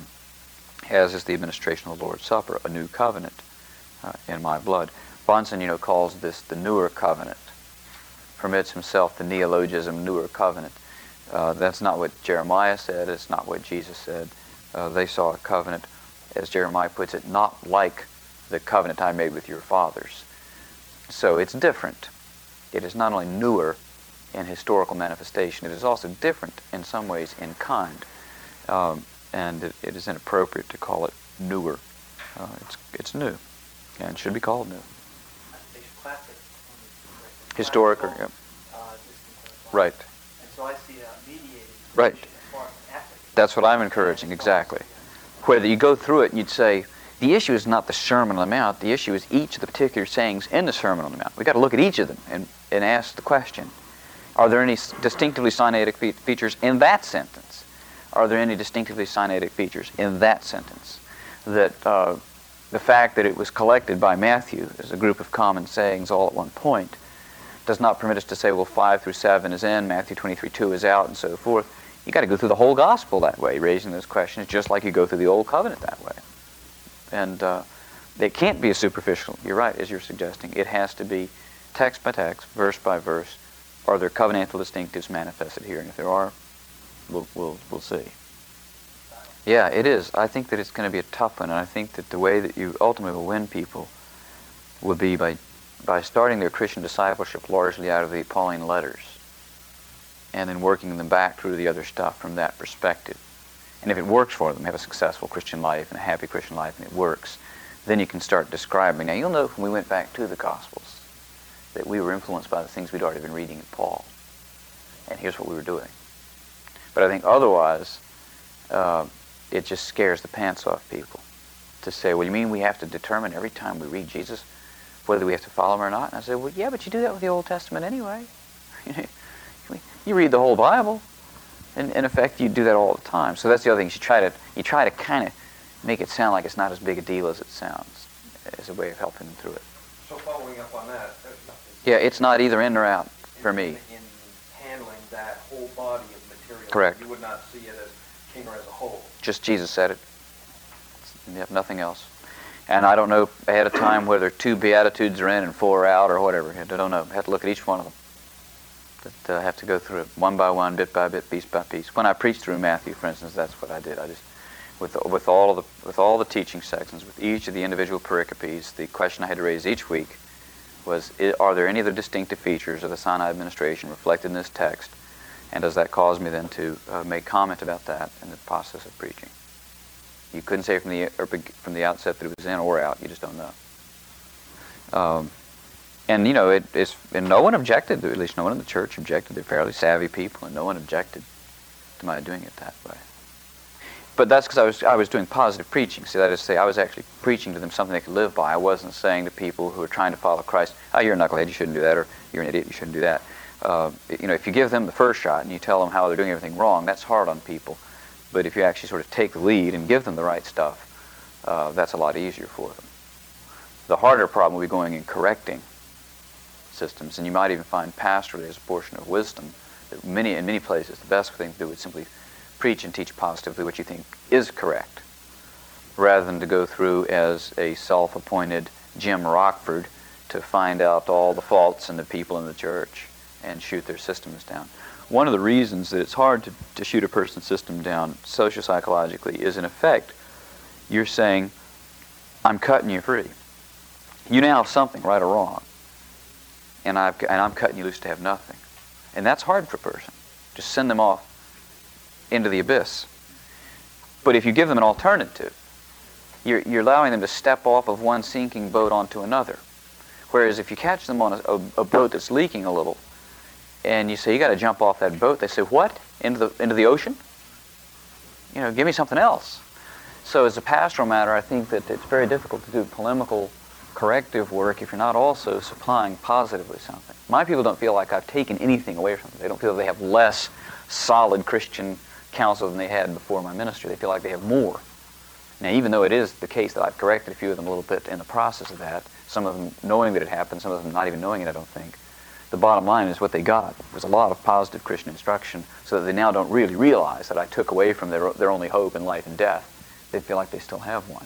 as is the administration of the Lord's Supper, a new covenant uh, in my blood. Bonson, you know, calls this the newer covenant, permits himself the neologism newer covenant. Uh, that's not what Jeremiah said. It's not what Jesus said. Uh, they saw a covenant, as Jeremiah puts it, not like the covenant I made with your fathers. So it's different. It is not only newer in historical manifestation, it is also different in some ways in kind. Um, and it, it is inappropriate to call it newer. Uh, it's, it's new, and should be called new. Classic. Historic, or, yeah. Uh, Right. And so I see a mediated Right. as far as ethics. That's what I'm encouraging, exactly. Whether you go through it and you'd say, the issue is not the Sermon on the Mount, the issue is each of the particular sayings in the Sermon on the Mount. We've got to look at each of them and, and ask the question, are there any distinctively Sinaitic fe- features in that sentence? Are there any distinctively Sinaitic features in that sentence? That uh, the fact that it was collected by Matthew as a group of common sayings all at one point does not permit us to say, well, five through seven is in, Matthew twenty-three two is out, and so forth. You've got to go through the whole gospel that way, raising those questions, just like you go through the Old Covenant that way. And uh, it can't be a superficial, you're right, as you're suggesting. It has to be text by text, verse by verse. Are there covenantal distinctives manifested here? And if there are, we'll, we'll, we'll see. Yeah, it is. I think that it's going to be a tough one, and I think that the way that you ultimately will win people will be by by starting their Christian discipleship largely out of the Pauline letters and then working them back through the other stuff from that perspective. And if it works for them, have a successful Christian life and a happy Christian life, and it works, then you can start describing. Now, you'll know when we went back to the Gospels that we were influenced by the things we'd already been reading in Paul. And here's what we were doing. But I think otherwise, uh, it just scares the pants off people to say, well, you mean we have to determine every time we read Jesus whether we have to follow him or not? And I say, well, yeah, but you do that with the Old Testament anyway. You read the whole Bible. And in effect, you do that all the time. So that's the other thing. You try to you try to kind of make it sound like it's not as big a deal as it sounds, as a way of helping them through it. So following up on that, there's nothing. Yeah, it's not either in or out for in, me. In handling that whole body of material, Correct. You would not see it as king or as a whole. Just Jesus said it. Yep, nothing else. And I don't know ahead of time whether two Beatitudes are in and four are out or whatever. I don't know. I have to look at each one of them. But uh, I have to go through it one by one, bit by bit, piece by piece. When I preached through Matthew, for instance, that's what I did. I just, with with all of the with all the teaching sections, with each of the individual pericopes, the question I had to raise each week was: are there any of the distinctive features of the Sinai administration reflected in this text? And does that cause me then to uh, make comment about that in the process of preaching? You couldn't say from the or from the outset that it was in or out. You just don't know. Um, and you know, it, it's and no one objected. At least no one in the church objected. They're fairly savvy people, and no one objected to my doing it that way. But that's because I was I was doing positive preaching. See, that is to say, I was actually preaching to them something they could live by. I wasn't saying to people who are trying to follow Christ, "Oh, you're a knucklehead. You shouldn't do that," or "You're an idiot. You shouldn't do that." Uh, you know, if you give them the first shot and you tell them how they're doing everything wrong, that's hard on people. But if you actually sort of take the lead and give them the right stuff, uh, that's a lot easier for them. The harder problem will be going and correcting systems, and you might even find pastorally as a portion of wisdom that many in many places the best thing to do is simply preach and teach positively what you think is correct, rather than to go through as a self-appointed Jim Rockford to find out all the faults in the people in the church and shoot their systems down. One of the reasons that it's hard to, to shoot a person's system down socio-psychologically is, in effect, you're saying, I'm cutting you free. You now have something, right or wrong, and, I've, and I'm cutting you loose to have nothing. And that's hard for a person. Just send them off into the abyss. But if you give them an alternative, you're, you're allowing them to step off of one sinking boat onto another. Whereas if you catch them on a, a, a boat that's leaking a little, and you say, you got to jump off that boat, they say, what? Into the into the ocean? You know, give me something else. So as a pastoral matter, I think that it's very difficult to do polemical corrective work if you're not also supplying positively something. My people don't feel like I've taken anything away from them. They don't feel they have less solid Christian counsel than they had before my ministry. They feel like they have more. Now, even though it is the case that I've corrected a few of them a little bit in the process of that, some of them knowing that it happened, some of them not even knowing it, I don't think, the bottom line is what they got was a lot of positive Christian instruction, so that they now don't really realize that I took away from their their only hope in life and death. They feel like they still have one.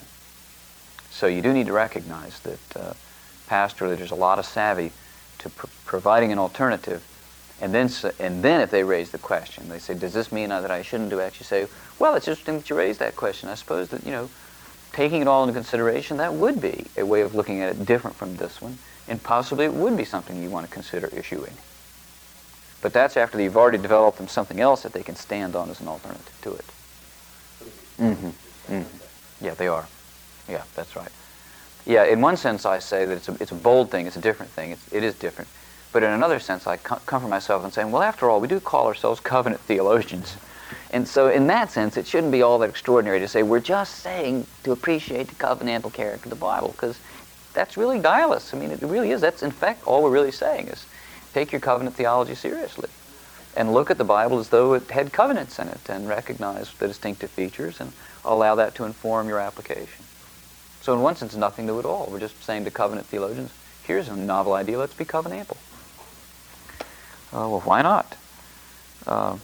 So you do need to recognize that uh, pastorally there's a lot of savvy to pr- providing an alternative, and then and then if they raise the question, they say, does this mean that I shouldn't do X? You say, well, it's interesting that you raised that question. I suppose that, you know, taking it all into consideration, that would be a way of looking at it different from this one. And possibly it would be something you want to consider issuing. But that's after you've already developed them something else that they can stand on as an alternative to it. Mm-hmm. Mm-hmm. Yeah, they are. Yeah, that's right. Yeah, in one sense I say that it's a, it's a bold thing, it's a different thing, it's, it is different. But in another sense I com- comfort myself in saying, well, after all, we do call ourselves covenant theologians. And so in that sense, it shouldn't be all that extraordinary to say we're just saying to appreciate the covenantal character of the Bible, because that's really guileless. I mean, it really is. That's, in fact, all we're really saying is take your covenant theology seriously and look at the Bible as though it had covenants in it and recognize the distinctive features and allow that to inform your application. So in one sense, nothing new at all. We're just saying to covenant theologians, here's a novel idea, let's be covenantal. Uh, well, why not? Uh,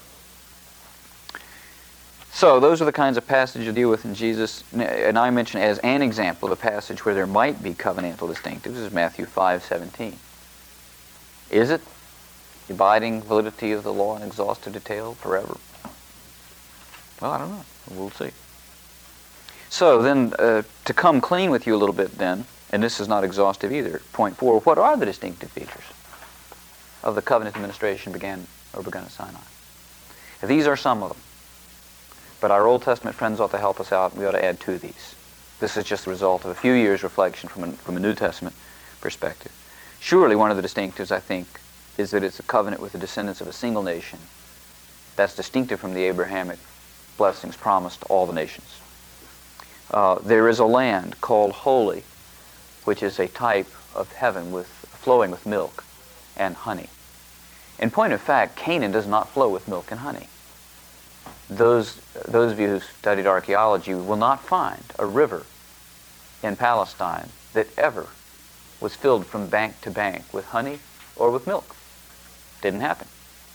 So those are the kinds of passages you deal with in Jesus, and I mention as an example of a passage where there might be covenantal distinctives. This is Matthew five seventeen. Is it the abiding validity of the law in exhaustive detail forever? Well, I don't know. We'll see. So then, uh, to come clean with you a little bit then, and this is not exhaustive either, point four, what are the distinctive features of the covenant administration began or begun at Sinai? These are some of them. But our Old Testament friends ought to help us out. We ought to add to these. This is just the result of a few years' reflection from a, from a New Testament perspective. Surely one of the distinctives, I think, is that it's a covenant with the descendants of a single nation. That's distinctive from the Abrahamic blessings promised to all the nations. Uh, there is a land called holy, which is a type of heaven with flowing with milk and honey. In point of fact, Canaan does not flow with milk and honey. those, those of you who studied archaeology will not find a river in Palestine that ever was filled from bank to bank with honey or with milk. Didn't happen.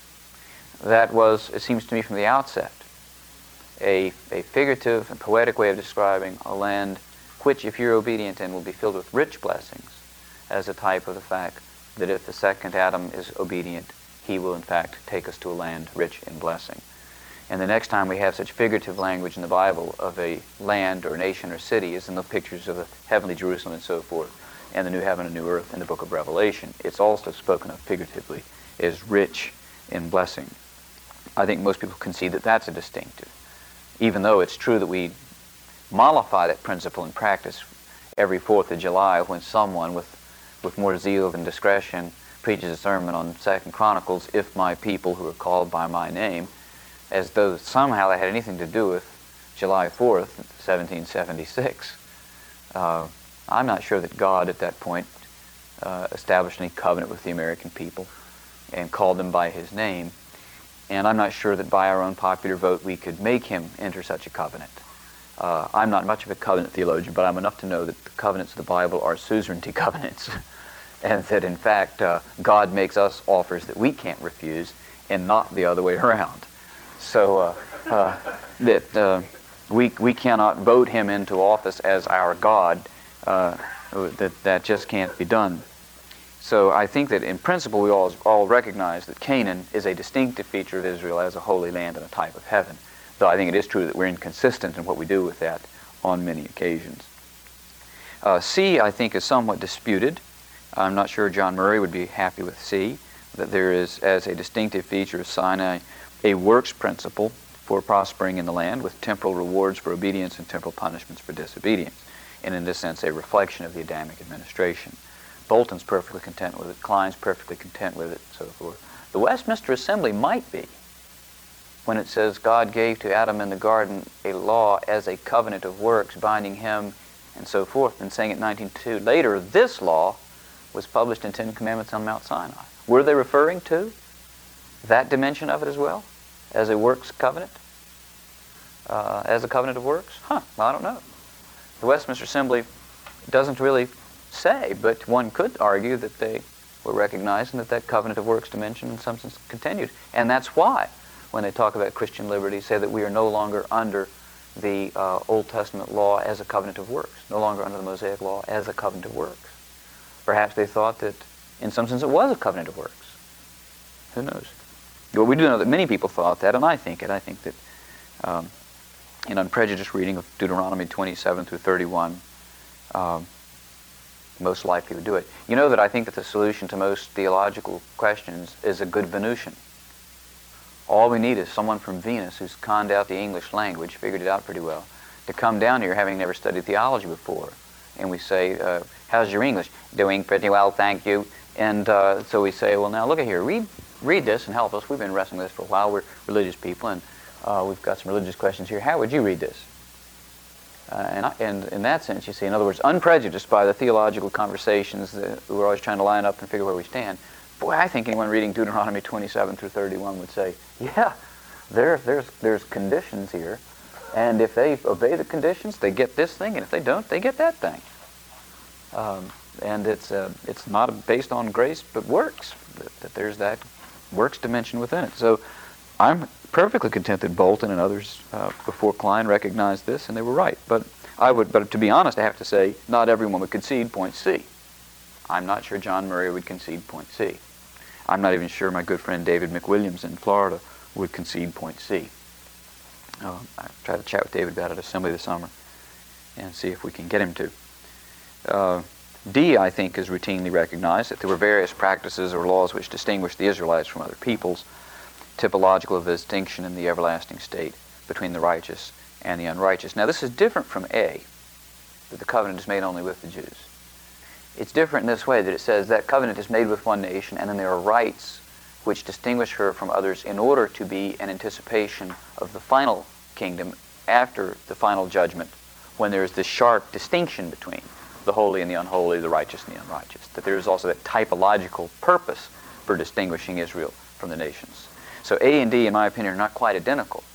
That was, it seems to me from the outset, a, a figurative and poetic way of describing a land which, if you're obedient in, will be filled with rich blessings, as a type of the fact that if the second Adam is obedient, he will in fact take us to a land rich in blessing. And the next time we have such figurative language in the Bible of a land or nation or city is in the pictures of the heavenly Jerusalem and so forth, and the new heaven and new earth in the book of Revelation. It's also spoken of figuratively as rich in blessing. I think most people concede that that's a distinctive, even though it's true that we mollify that principle in practice every fourth of July when someone with, with more zeal than discretion preaches a sermon on Second Chronicles, if my people who are called by my name, as though somehow that had anything to do with July fourth, seventeen seventy-six. Uh, I'm not sure that God at that point uh, established any covenant with the American people and called them by his name. And I'm not sure that by our own popular vote we could make him enter such a covenant. Uh, I'm not much of a covenant theologian, but I'm enough to know that the covenants of the Bible are suzerainty covenants, and that in fact uh, God makes us offers that we can't refuse, and not the other way around. So uh, uh, that uh, we we cannot vote him into office as our God. Uh, that that just can't be done. So I think that in principle we all all recognize that Canaan is a distinctive feature of Israel as a holy land and a type of heaven. Though I think it is true that we're inconsistent in what we do with that on many occasions. Uh, C, I think, is somewhat disputed. I'm not sure John Murray would be happy with C, that there is, as a distinctive feature of Sinai, a works principle for prospering in the land with temporal rewards for obedience and temporal punishments for disobedience, and in this sense a reflection of the Adamic administration. Bolton's perfectly content with it, Klein's perfectly content with it, and so forth. The Westminster Assembly might be, when it says God gave to Adam in the garden a law as a covenant of works binding him and so forth, and saying it in nineteen oh two, later this law was published in Ten Commandments on Mount Sinai. Were they referring to that dimension of it as well, as a works covenant, uh, as a covenant of works? Huh, well, I don't know. The Westminster Assembly doesn't really say, but one could argue that they were recognizing that that covenant of works dimension in some sense continued. And that's why, when they talk about Christian liberty, say that we are no longer under the uh, Old Testament law as a covenant of works, no longer under the Mosaic law as a covenant of works. Perhaps they thought that, in some sense, it was a covenant of works. Who knows? Well, we do know that many people thought that, and I think it. I think that um, an unprejudiced reading of Deuteronomy twenty-seven through thirty-one um, most likely would do it. You know that I think that the solution to most theological questions is a good Venusian. All we need is someone from Venus who's conned out the English language, figured it out pretty well, to come down here having never studied theology before. And we say, uh, how's your English? Doing pretty well, thank you. And uh, so we say, well, now look at here, read, read this and help us. We've been wrestling with this for a while. We're religious people, and uh, we've got some religious questions here. How would you read this? Uh, and, I, and in that sense, you see, in other words, unprejudiced by the theological conversations that we're always trying to line up and figure where we stand, boy, I think anyone reading Deuteronomy twenty-seven through thirty-one would say, yeah, there, there's, there's conditions here, and if they obey the conditions, they get this thing, and if they don't, they get that thing. Um, and it's uh, it's not based on grace, but works, that, that there's that works dimension within it. So I'm perfectly content that Bolton and others uh, before Klein recognized this, and they were right. But I would, but to be honest, I have to say, not everyone would concede point C. I'm not sure John Murray would concede point C. I'm not even sure my good friend David McWilliams in Florida would concede point C. Uh, I tried to chat with David about it at Assembly this summer and see if we can get him to. Uh, D, I think, is routinely recognized that there were various practices or laws which distinguished the Israelites from other peoples, typological of the distinction in the everlasting state between the righteous and the unrighteous. Now, this is different from A, that the covenant is made only with the Jews. It's different in this way, that it says that covenant is made with one nation, and then there are rights which distinguish her from others in order to be an anticipation of the final kingdom after the final judgment, when there is this sharp distinction between the holy and the unholy, the righteous and the unrighteous. That there is also that typological purpose for distinguishing Israel from the nations. So A and D, in my opinion, are not quite identical.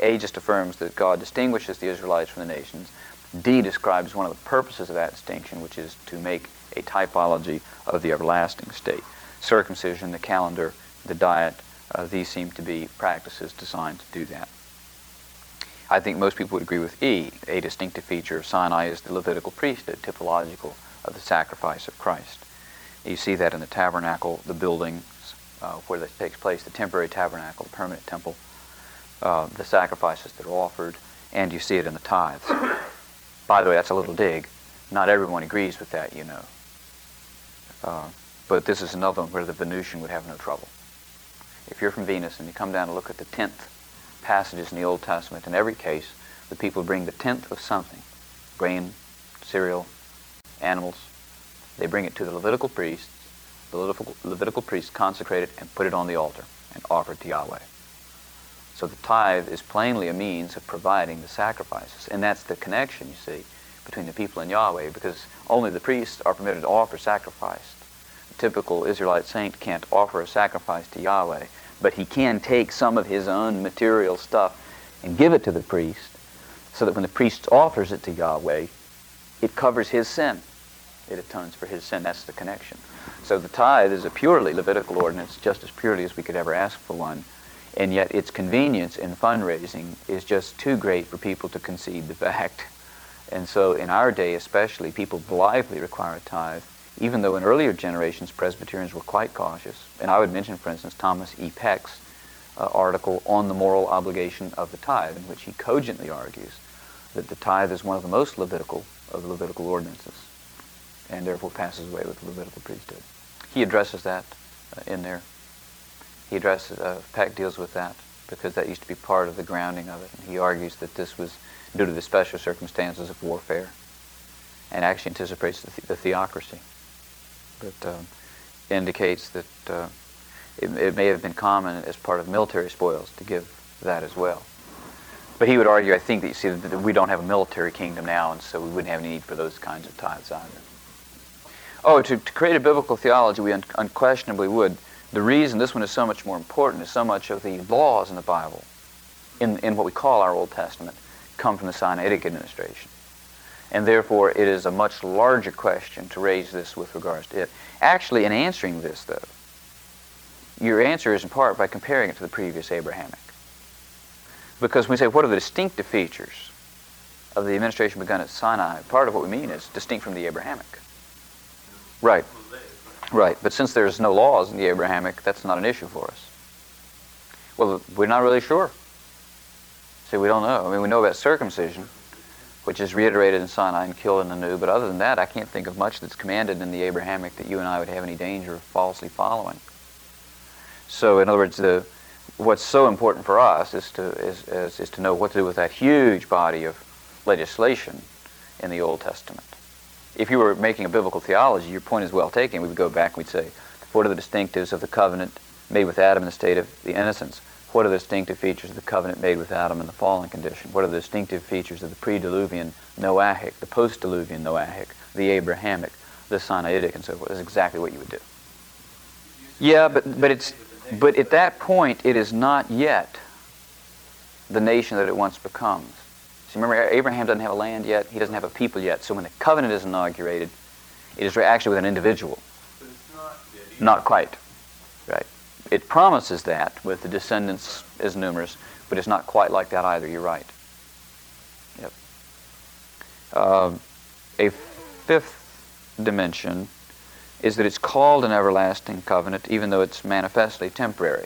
A just affirms that God distinguishes the Israelites from the nations. D describes one of the purposes of that distinction, which is to make a typology of the everlasting state. Circumcision, the calendar, the diet, uh, these seem to be practices designed to do that. I think most people would agree with E. A distinctive feature of Sinai is the Levitical priesthood, typological of the sacrifice of Christ. You see that in the tabernacle, the buildings uh, where that takes place, the temporary tabernacle, the permanent temple, uh, the sacrifices that are offered, and you see it in the tithes. By the way, that's a little dig. Not everyone agrees with that, you know. Uh, but this is another one where the Venusian would have no trouble. If you're from Venus and you come down and look at the tenth passages in the Old Testament, in every case, the people bring the tenth of something, grain, cereal, animals. They bring it to the Levitical priests. The Levitical, Levitical priests consecrate it and put it on the altar and offer it to Yahweh. So the tithe is plainly a means of providing the sacrifices. And that's the connection, you see, between the people and Yahweh, because only the priests are permitted to offer sacrifice. The typical Israelite saint can't offer a sacrifice to Yahweh, but he can take some of his own material stuff and give it to the priest, so that when the priest offers it to Yahweh, it covers his sin. It atones for his sin. That's the connection. So the tithe is a purely Levitical ordinance, just as purely as we could ever ask for one. And yet its convenience in fundraising is just too great for people to concede the fact. And so in our day especially, people blithely require a tithe, even though in earlier generations Presbyterians were quite cautious. And I would mention, for instance, Thomas E. Peck's uh, article on the moral obligation of the tithe, in which he cogently argues that the tithe is one of the most Levitical of the Levitical ordinances, and therefore passes away with the Levitical priesthood. He addresses that uh, in there. He addresses, uh, Peck deals with that, because that used to be part of the grounding of it. And he argues that this was due to the special circumstances of warfare, and actually anticipates the, the- the theocracy. But uh, indicates that uh, it, it may have been common as part of military spoils to give that as well. But he would argue, I think, that you see that we don't have a military kingdom now, and so we wouldn't have any need for those kinds of tithes either. Oh, to, to create a biblical theology, we un- unquestionably would. The reason this one is so much more important is so much of the laws in the Bible, in, in what we call our Old Testament, come from the Sinaitic administration. And therefore, it is a much larger question to raise this with regards to it. Actually, in answering this, though, your answer is in part by comparing it to the previous Abrahamic. Because when we say, what are the distinctive features of the administration begun at Sinai, part of what we mean is distinct from the Abrahamic. Right. Right, but since there's no laws in the Abrahamic, that's not an issue for us. Well, we're not really sure. See, we don't know. I mean, we know about circumcision, which is reiterated in Sinai and killed in the New, but other than that, I can't think of much that's commanded in the Abrahamic that you and I would have any danger of falsely following. So, in other words, the, what's so important for us is to is, is, is to know what to do with that huge body of legislation in the Old Testament. If you were making a biblical theology, your point is well taken. We would go back and we'd say, what are the distinctives of the covenant made with Adam in the state of the innocence? What are the distinctive features of the covenant made with Adam in the fallen condition? What are the distinctive features of the pre-diluvian Noahic, the post-diluvian Noahic, the Abrahamic, the Sinaitic, and so forth? That's exactly what you would do. Yeah, but but it's but at that point, it is not yet the nation that it once becomes. So remember, Abraham doesn't have a land yet. He doesn't have a people yet. So when the covenant is inaugurated, it is actually with an individual. But it's not yet. Not quite. Right. It promises that with the descendants as numerous, but it's not quite like that either. You're right. Yep. Uh, a fifth dimension is that it's called an everlasting covenant, even though it's manifestly temporary.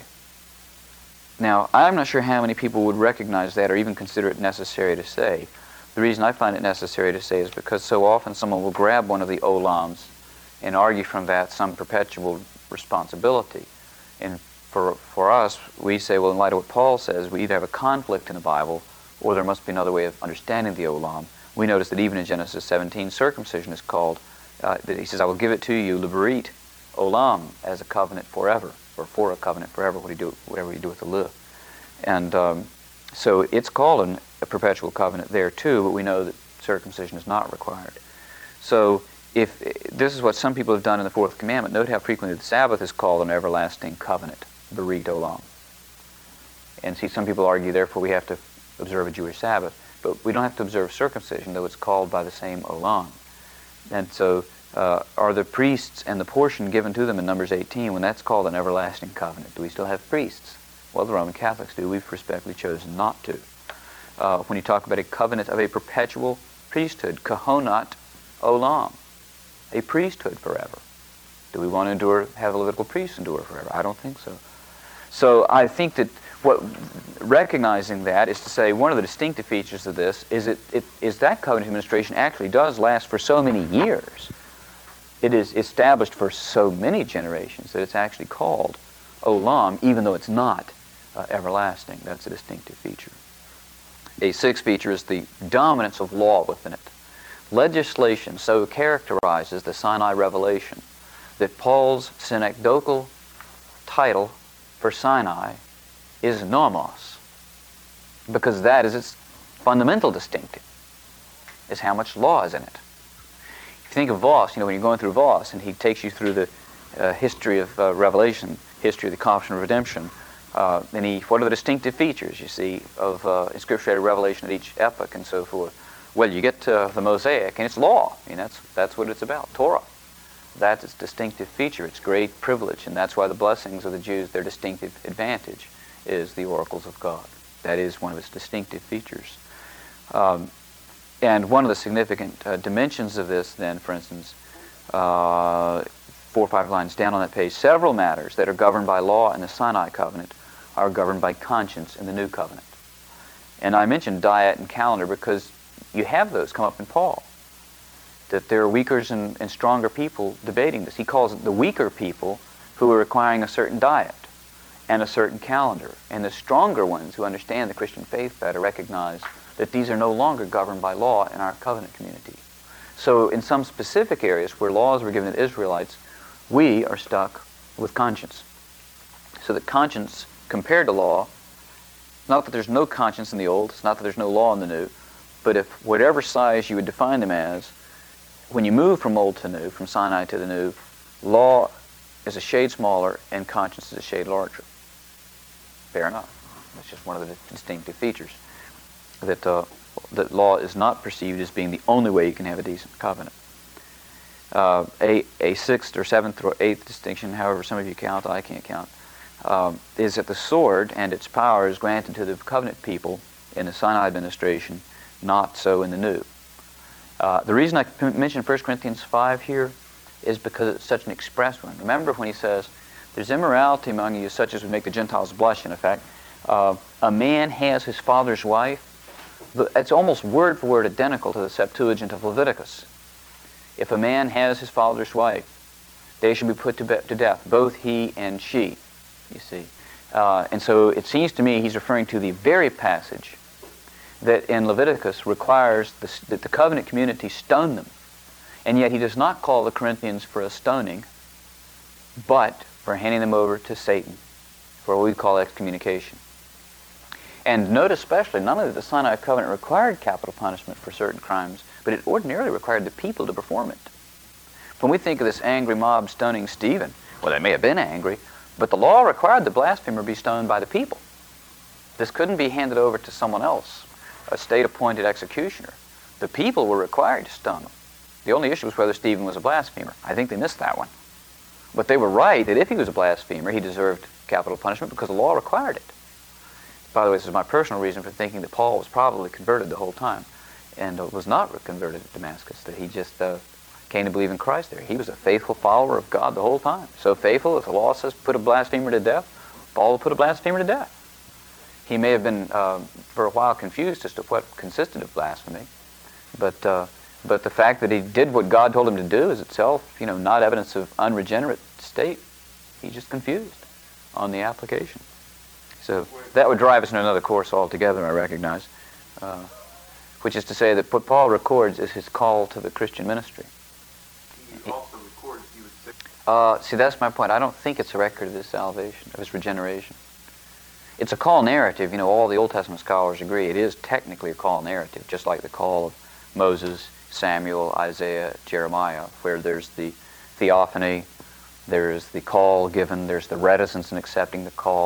Now, I'm not sure how many people would recognize that or even consider it necessary to say. The reason I find it necessary to say is because so often someone will grab one of the olams and argue from that some perpetual responsibility. And for for us, we say, well, in light of what Paul says, we either have a conflict in the Bible or there must be another way of understanding the olam. We notice that even in Genesis seventeen, circumcision is called, uh, that he says, I will give it to you, liberit, olam, as a covenant forever, or for a covenant forever, what do you do, whatever you do with the le. And um, so it's called an, a perpetual covenant there too, but we know that circumcision is not required. So if this is what some people have done in the fourth commandment, note how frequently the Sabbath is called an everlasting covenant, berit olam. And see, some people argue, therefore we have to observe a Jewish Sabbath. But we don't have to observe circumcision, though it's called by the same olam. And so uh, are the priests and the portion given to them in Numbers eighteen, when that's called an everlasting covenant, do we still have priests? Well, the Roman Catholics do. We've respectfully chosen not to. Uh, when you talk about a covenant of a perpetual priesthood, kahonat olam, a priesthood forever. Do we want to endure, have a Levitical priest endure forever? I don't think so. So I think that what recognizing that is to say one of the distinctive features of this is it, it is that covenant administration actually does last for so many years. It is established for so many generations that it's actually called olam, even though it's not uh, everlasting. That's a distinctive feature. A sixth feature is the dominance of law within it. Legislation so characterizes the Sinai revelation that Paul's synecdochal title for Sinai is nomos, because that is its fundamental distinctive, is how much law is in it. If you think of Voss, you know, when you're going through Voss and he takes you through the uh, history of uh, Revelation, history of the accomplishment of redemption, uh, and he, what are the distinctive features, you see, of uh, inscripturated revelation at each epoch and so forth? Well, you get to the Mosaic, and it's law. I mean, that's, that's what it's about, Torah. That's its distinctive feature, its great privilege, and that's why the blessings of the Jews, their distinctive advantage, is the oracles of God. That is one of its distinctive features. Um, and one of the significant uh, dimensions of this, then, for instance, uh, four or five lines down on that page, several matters that are governed by law in the Sinai covenant are governed by conscience in the New Covenant. And I mentioned diet and calendar because you have those come up in Paul, that there are weaker and, and stronger people debating this. He calls it the weaker people who are requiring a certain diet and a certain calendar. And the stronger ones who understand the Christian faith better recognize that these are no longer governed by law in our covenant community. So in some specific areas where laws were given to Israelites, we are stuck with conscience. So that conscience, compared to law, not that there's no conscience in the old, it's not that there's no law in the new, but if whatever size you would define them as, when you move from old to new, from Sinai to the new, law is a shade smaller and conscience is a shade larger. Fair enough. That's just one of the distinctive features. That, uh, that law is not perceived as being the only way you can have a decent covenant. Uh, a, a sixth or seventh or eighth distinction, however some of you count, I can't count, um, is that the sword and its power is granted to the covenant people in the Sinai administration, not so in the new. Uh, the reason I mentioned First Corinthians five here is because it's such an express one. Remember when he says, there's immorality among you such as would make the Gentiles blush, in effect. Uh, a man has his father's wife. It's almost word for word identical to the Septuagint of Leviticus. If a man has his father's wife, they shall be put to, be- to death, both he and she, you see. Uh, and so it seems to me he's referring to the very passage that in Leviticus requires the, that the covenant community stone them. And yet he does not call the Corinthians for a stoning, but for handing them over to Satan, for what we call excommunication. And note especially, not only that the Sinai covenant required capital punishment for certain crimes, but it ordinarily required the people to perform it. When we think of this angry mob stoning Stephen, well, they may have been angry, but the law required the blasphemer be stoned by the people. This couldn't be handed over to someone else, a state-appointed executioner. The people were required to stone him. The only issue was whether Stephen was a blasphemer. I think they missed that one. But they were right that if he was a blasphemer, he deserved capital punishment because the law required it. By the way, this is my personal reason for thinking that Paul was probably converted the whole time and uh, was not converted at Damascus, that he just uh, came to believe in Christ there. He was a faithful follower of God the whole time. So faithful, if the law says put a blasphemer to death, Paul will put a blasphemer to death. He may have been, uh, for a while, confused as to what consisted of blasphemy, but uh, but the fact that he did what God told him to do is itself, you know, not evidence of unregenerate state. He's just confused on the application. So that would drive us in another course altogether, I recognize, uh, which is to say that what Paul records is his call to the Christian ministry. He also records he was sick. Uh, see, that's my point. I don't think it's a record of his salvation, of his regeneration. It's a call narrative. You know, all the Old Testament scholars agree. It is technically a call narrative, just like the call of Moses, Samuel, Isaiah, Jeremiah, where there's the theophany, there's the call given, there's the reticence in accepting the call,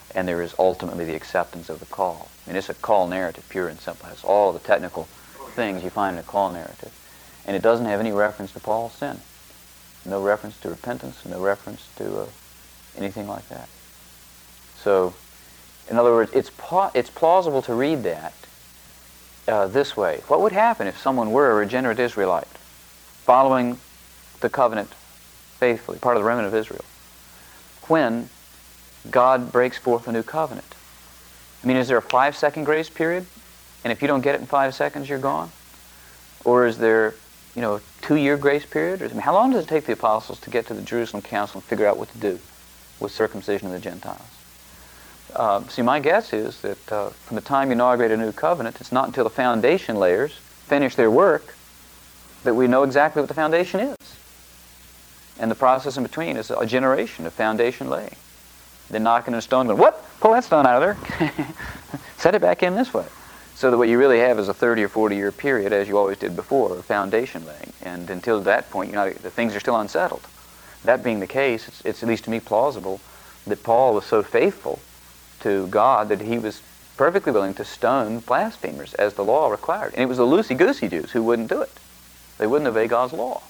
and there is ultimately the acceptance of the call. I mean, it's a call narrative, pure and simple. It has all the technical things you find in a call narrative. And it doesn't have any reference to Paul's sin. No reference to repentance, no reference to uh, anything like that. So, in other words, it's, pa- it's plausible to read that uh, this way. What would happen if someone were a regenerate Israelite, following the covenant faithfully, part of the remnant of Israel, when God breaks forth a new covenant? I mean, is there a five-second grace period? And if you don't get it in five seconds, you're gone? Or is there, you know, a two-year grace period? Or, I mean, how long does it take the apostles to get to the Jerusalem Council and figure out what to do with circumcision of the Gentiles? Uh, see, my guess is that uh, from the time you inaugurate a new covenant, it's not until the foundation layers finish their work that we know exactly what the foundation is. And the process in between is a generation of foundation laying. Then knocking in a stone going, what? Pull that stone out of there. Set it back in this way. So that what you really have is a thirty or forty year period, as you always did before, of foundation laying. And until that point, you're not, the things are still unsettled. That being the case, it's, it's at least to me plausible that Paul was so faithful to God that he was perfectly willing to stone blasphemers as the law required. And it was the loosey-goosey Jews who wouldn't do it. They wouldn't obey God's law.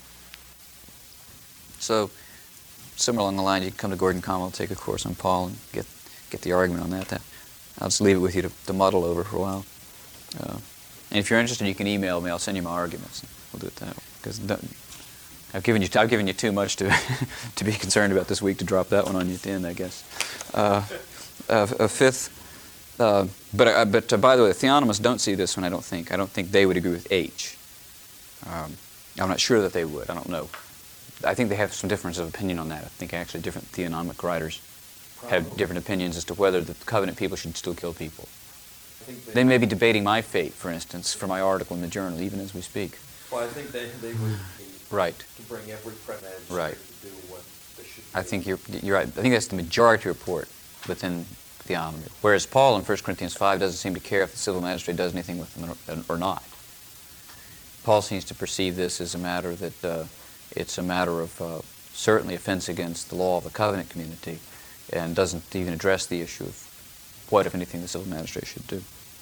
So, somewhere along the line, you can come to Gordon Conwell, take a course on Paul, and get get the argument on that. that I'll just leave it with you to, to muddle over for a while. Uh, and if you're interested, you can email me. I'll send you my arguments. We'll do it that way. Because I've given you I've given you too much to to be concerned about this week to drop that one on you at the end, I guess. Uh, uh, a fifth. Uh, but uh, but uh, by the way, the theonomists don't see this one. I don't think. I don't think they would agree with H. Um, I'm not sure that they would. I don't know. I think they have some difference of opinion on that. I think actually different theonomic writers Probably. have different opinions as to whether the covenant people should still kill people. They, they may be debating my fate, for instance, for my article in the journal, even as we speak. Well, I think they, they would be right. to bring every president right. to do what they should do. I think you're, you're right. I think that's the majority report within theonomy. Whereas Paul in First Corinthians five doesn't seem to care if the civil magistrate does anything with them or, or not. Paul seems to perceive this as a matter that uh, it's a matter of uh, certainly offense against the law of the covenant community, and doesn't even address the issue of what, if anything, the civil magistrate should do.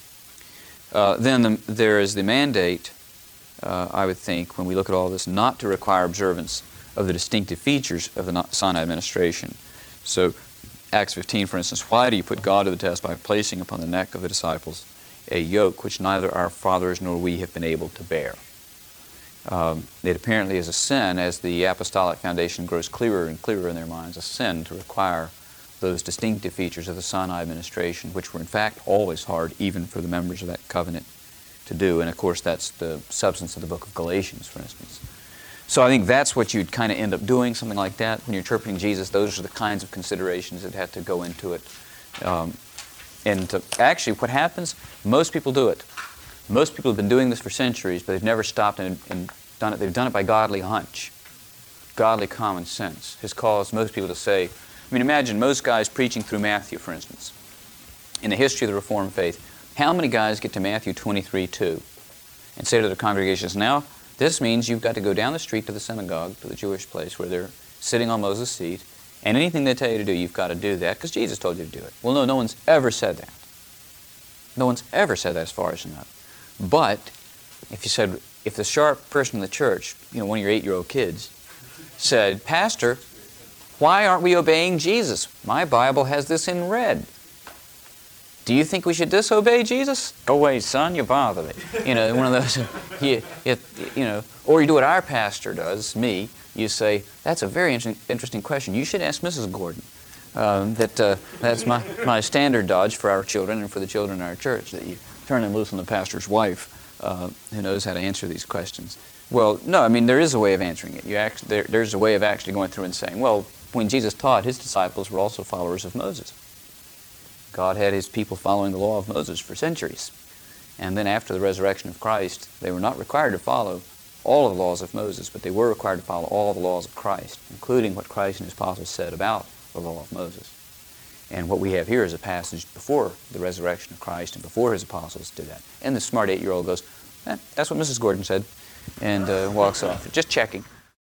Uh, then the, there is the mandate, uh, I would think, when we look at all this, not to require observance of the distinctive features of the Sinai administration. So, Acts fifteen, for instance, why do you put God to the test by placing upon the neck of the disciples a yoke which neither our fathers nor we have been able to bear? Um, it apparently is a sin, as the apostolic foundation grows clearer and clearer in their minds, a sin to require those distinctive features of the Sinai administration, which were in fact always hard, even for the members of that covenant to do. And of course, that's the substance of the book of Galatians, for instance. So I think that's what you'd kind of end up doing, something like that. When you're interpreting Jesus, those are the kinds of considerations that have to go into it. Um, and to, actually, what happens, most people do it. Most people have been doing this for centuries, but they've never stopped and, and done it. They've done it by godly hunch, godly common sense. Has caused most people to say, I mean, imagine most guys preaching through Matthew, for instance. In the history of the Reformed faith, how many guys get to Matthew twenty-three two and say to their congregations, now, this means you've got to go down the street to the synagogue, to the Jewish place where they're sitting on Moses' seat, and anything they tell you to do, you've got to do that because Jesus told you to do it. Well, no, no one's ever said that. No one's ever said that as far as you know. But if you said, if the sharp person in the church, you know, one of your eight-year-old kids, said, Pastor, why aren't we obeying Jesus? My Bible has this in red. Do you think we should disobey Jesus? Go away, son, you bother me. You know, one of those, you, you, you know, or you do what our pastor does, me, you say, that's a very interesting, interesting question. You should ask Missus Gordon. Um, that uh, that's my, my standard dodge for our children and for the children in our church, that you turn them loose on the pastor's wife uh, who knows how to answer these questions. Well, no, I mean, there is a way of answering it. You act, there, there's a way of actually going through and saying, well, when Jesus taught, his disciples were also followers of Moses. God had his people following the law of Moses for centuries. And then after the resurrection of Christ, they were not required to follow all of the laws of Moses, but they were required to follow all the laws of Christ, including what Christ and his apostles said about the law of Moses. And what we have here is a passage before the resurrection of Christ and before his apostles did that. And the smart eight-year-old goes, eh, that's what Missus Gordon said, and uh, walks off. Just checking.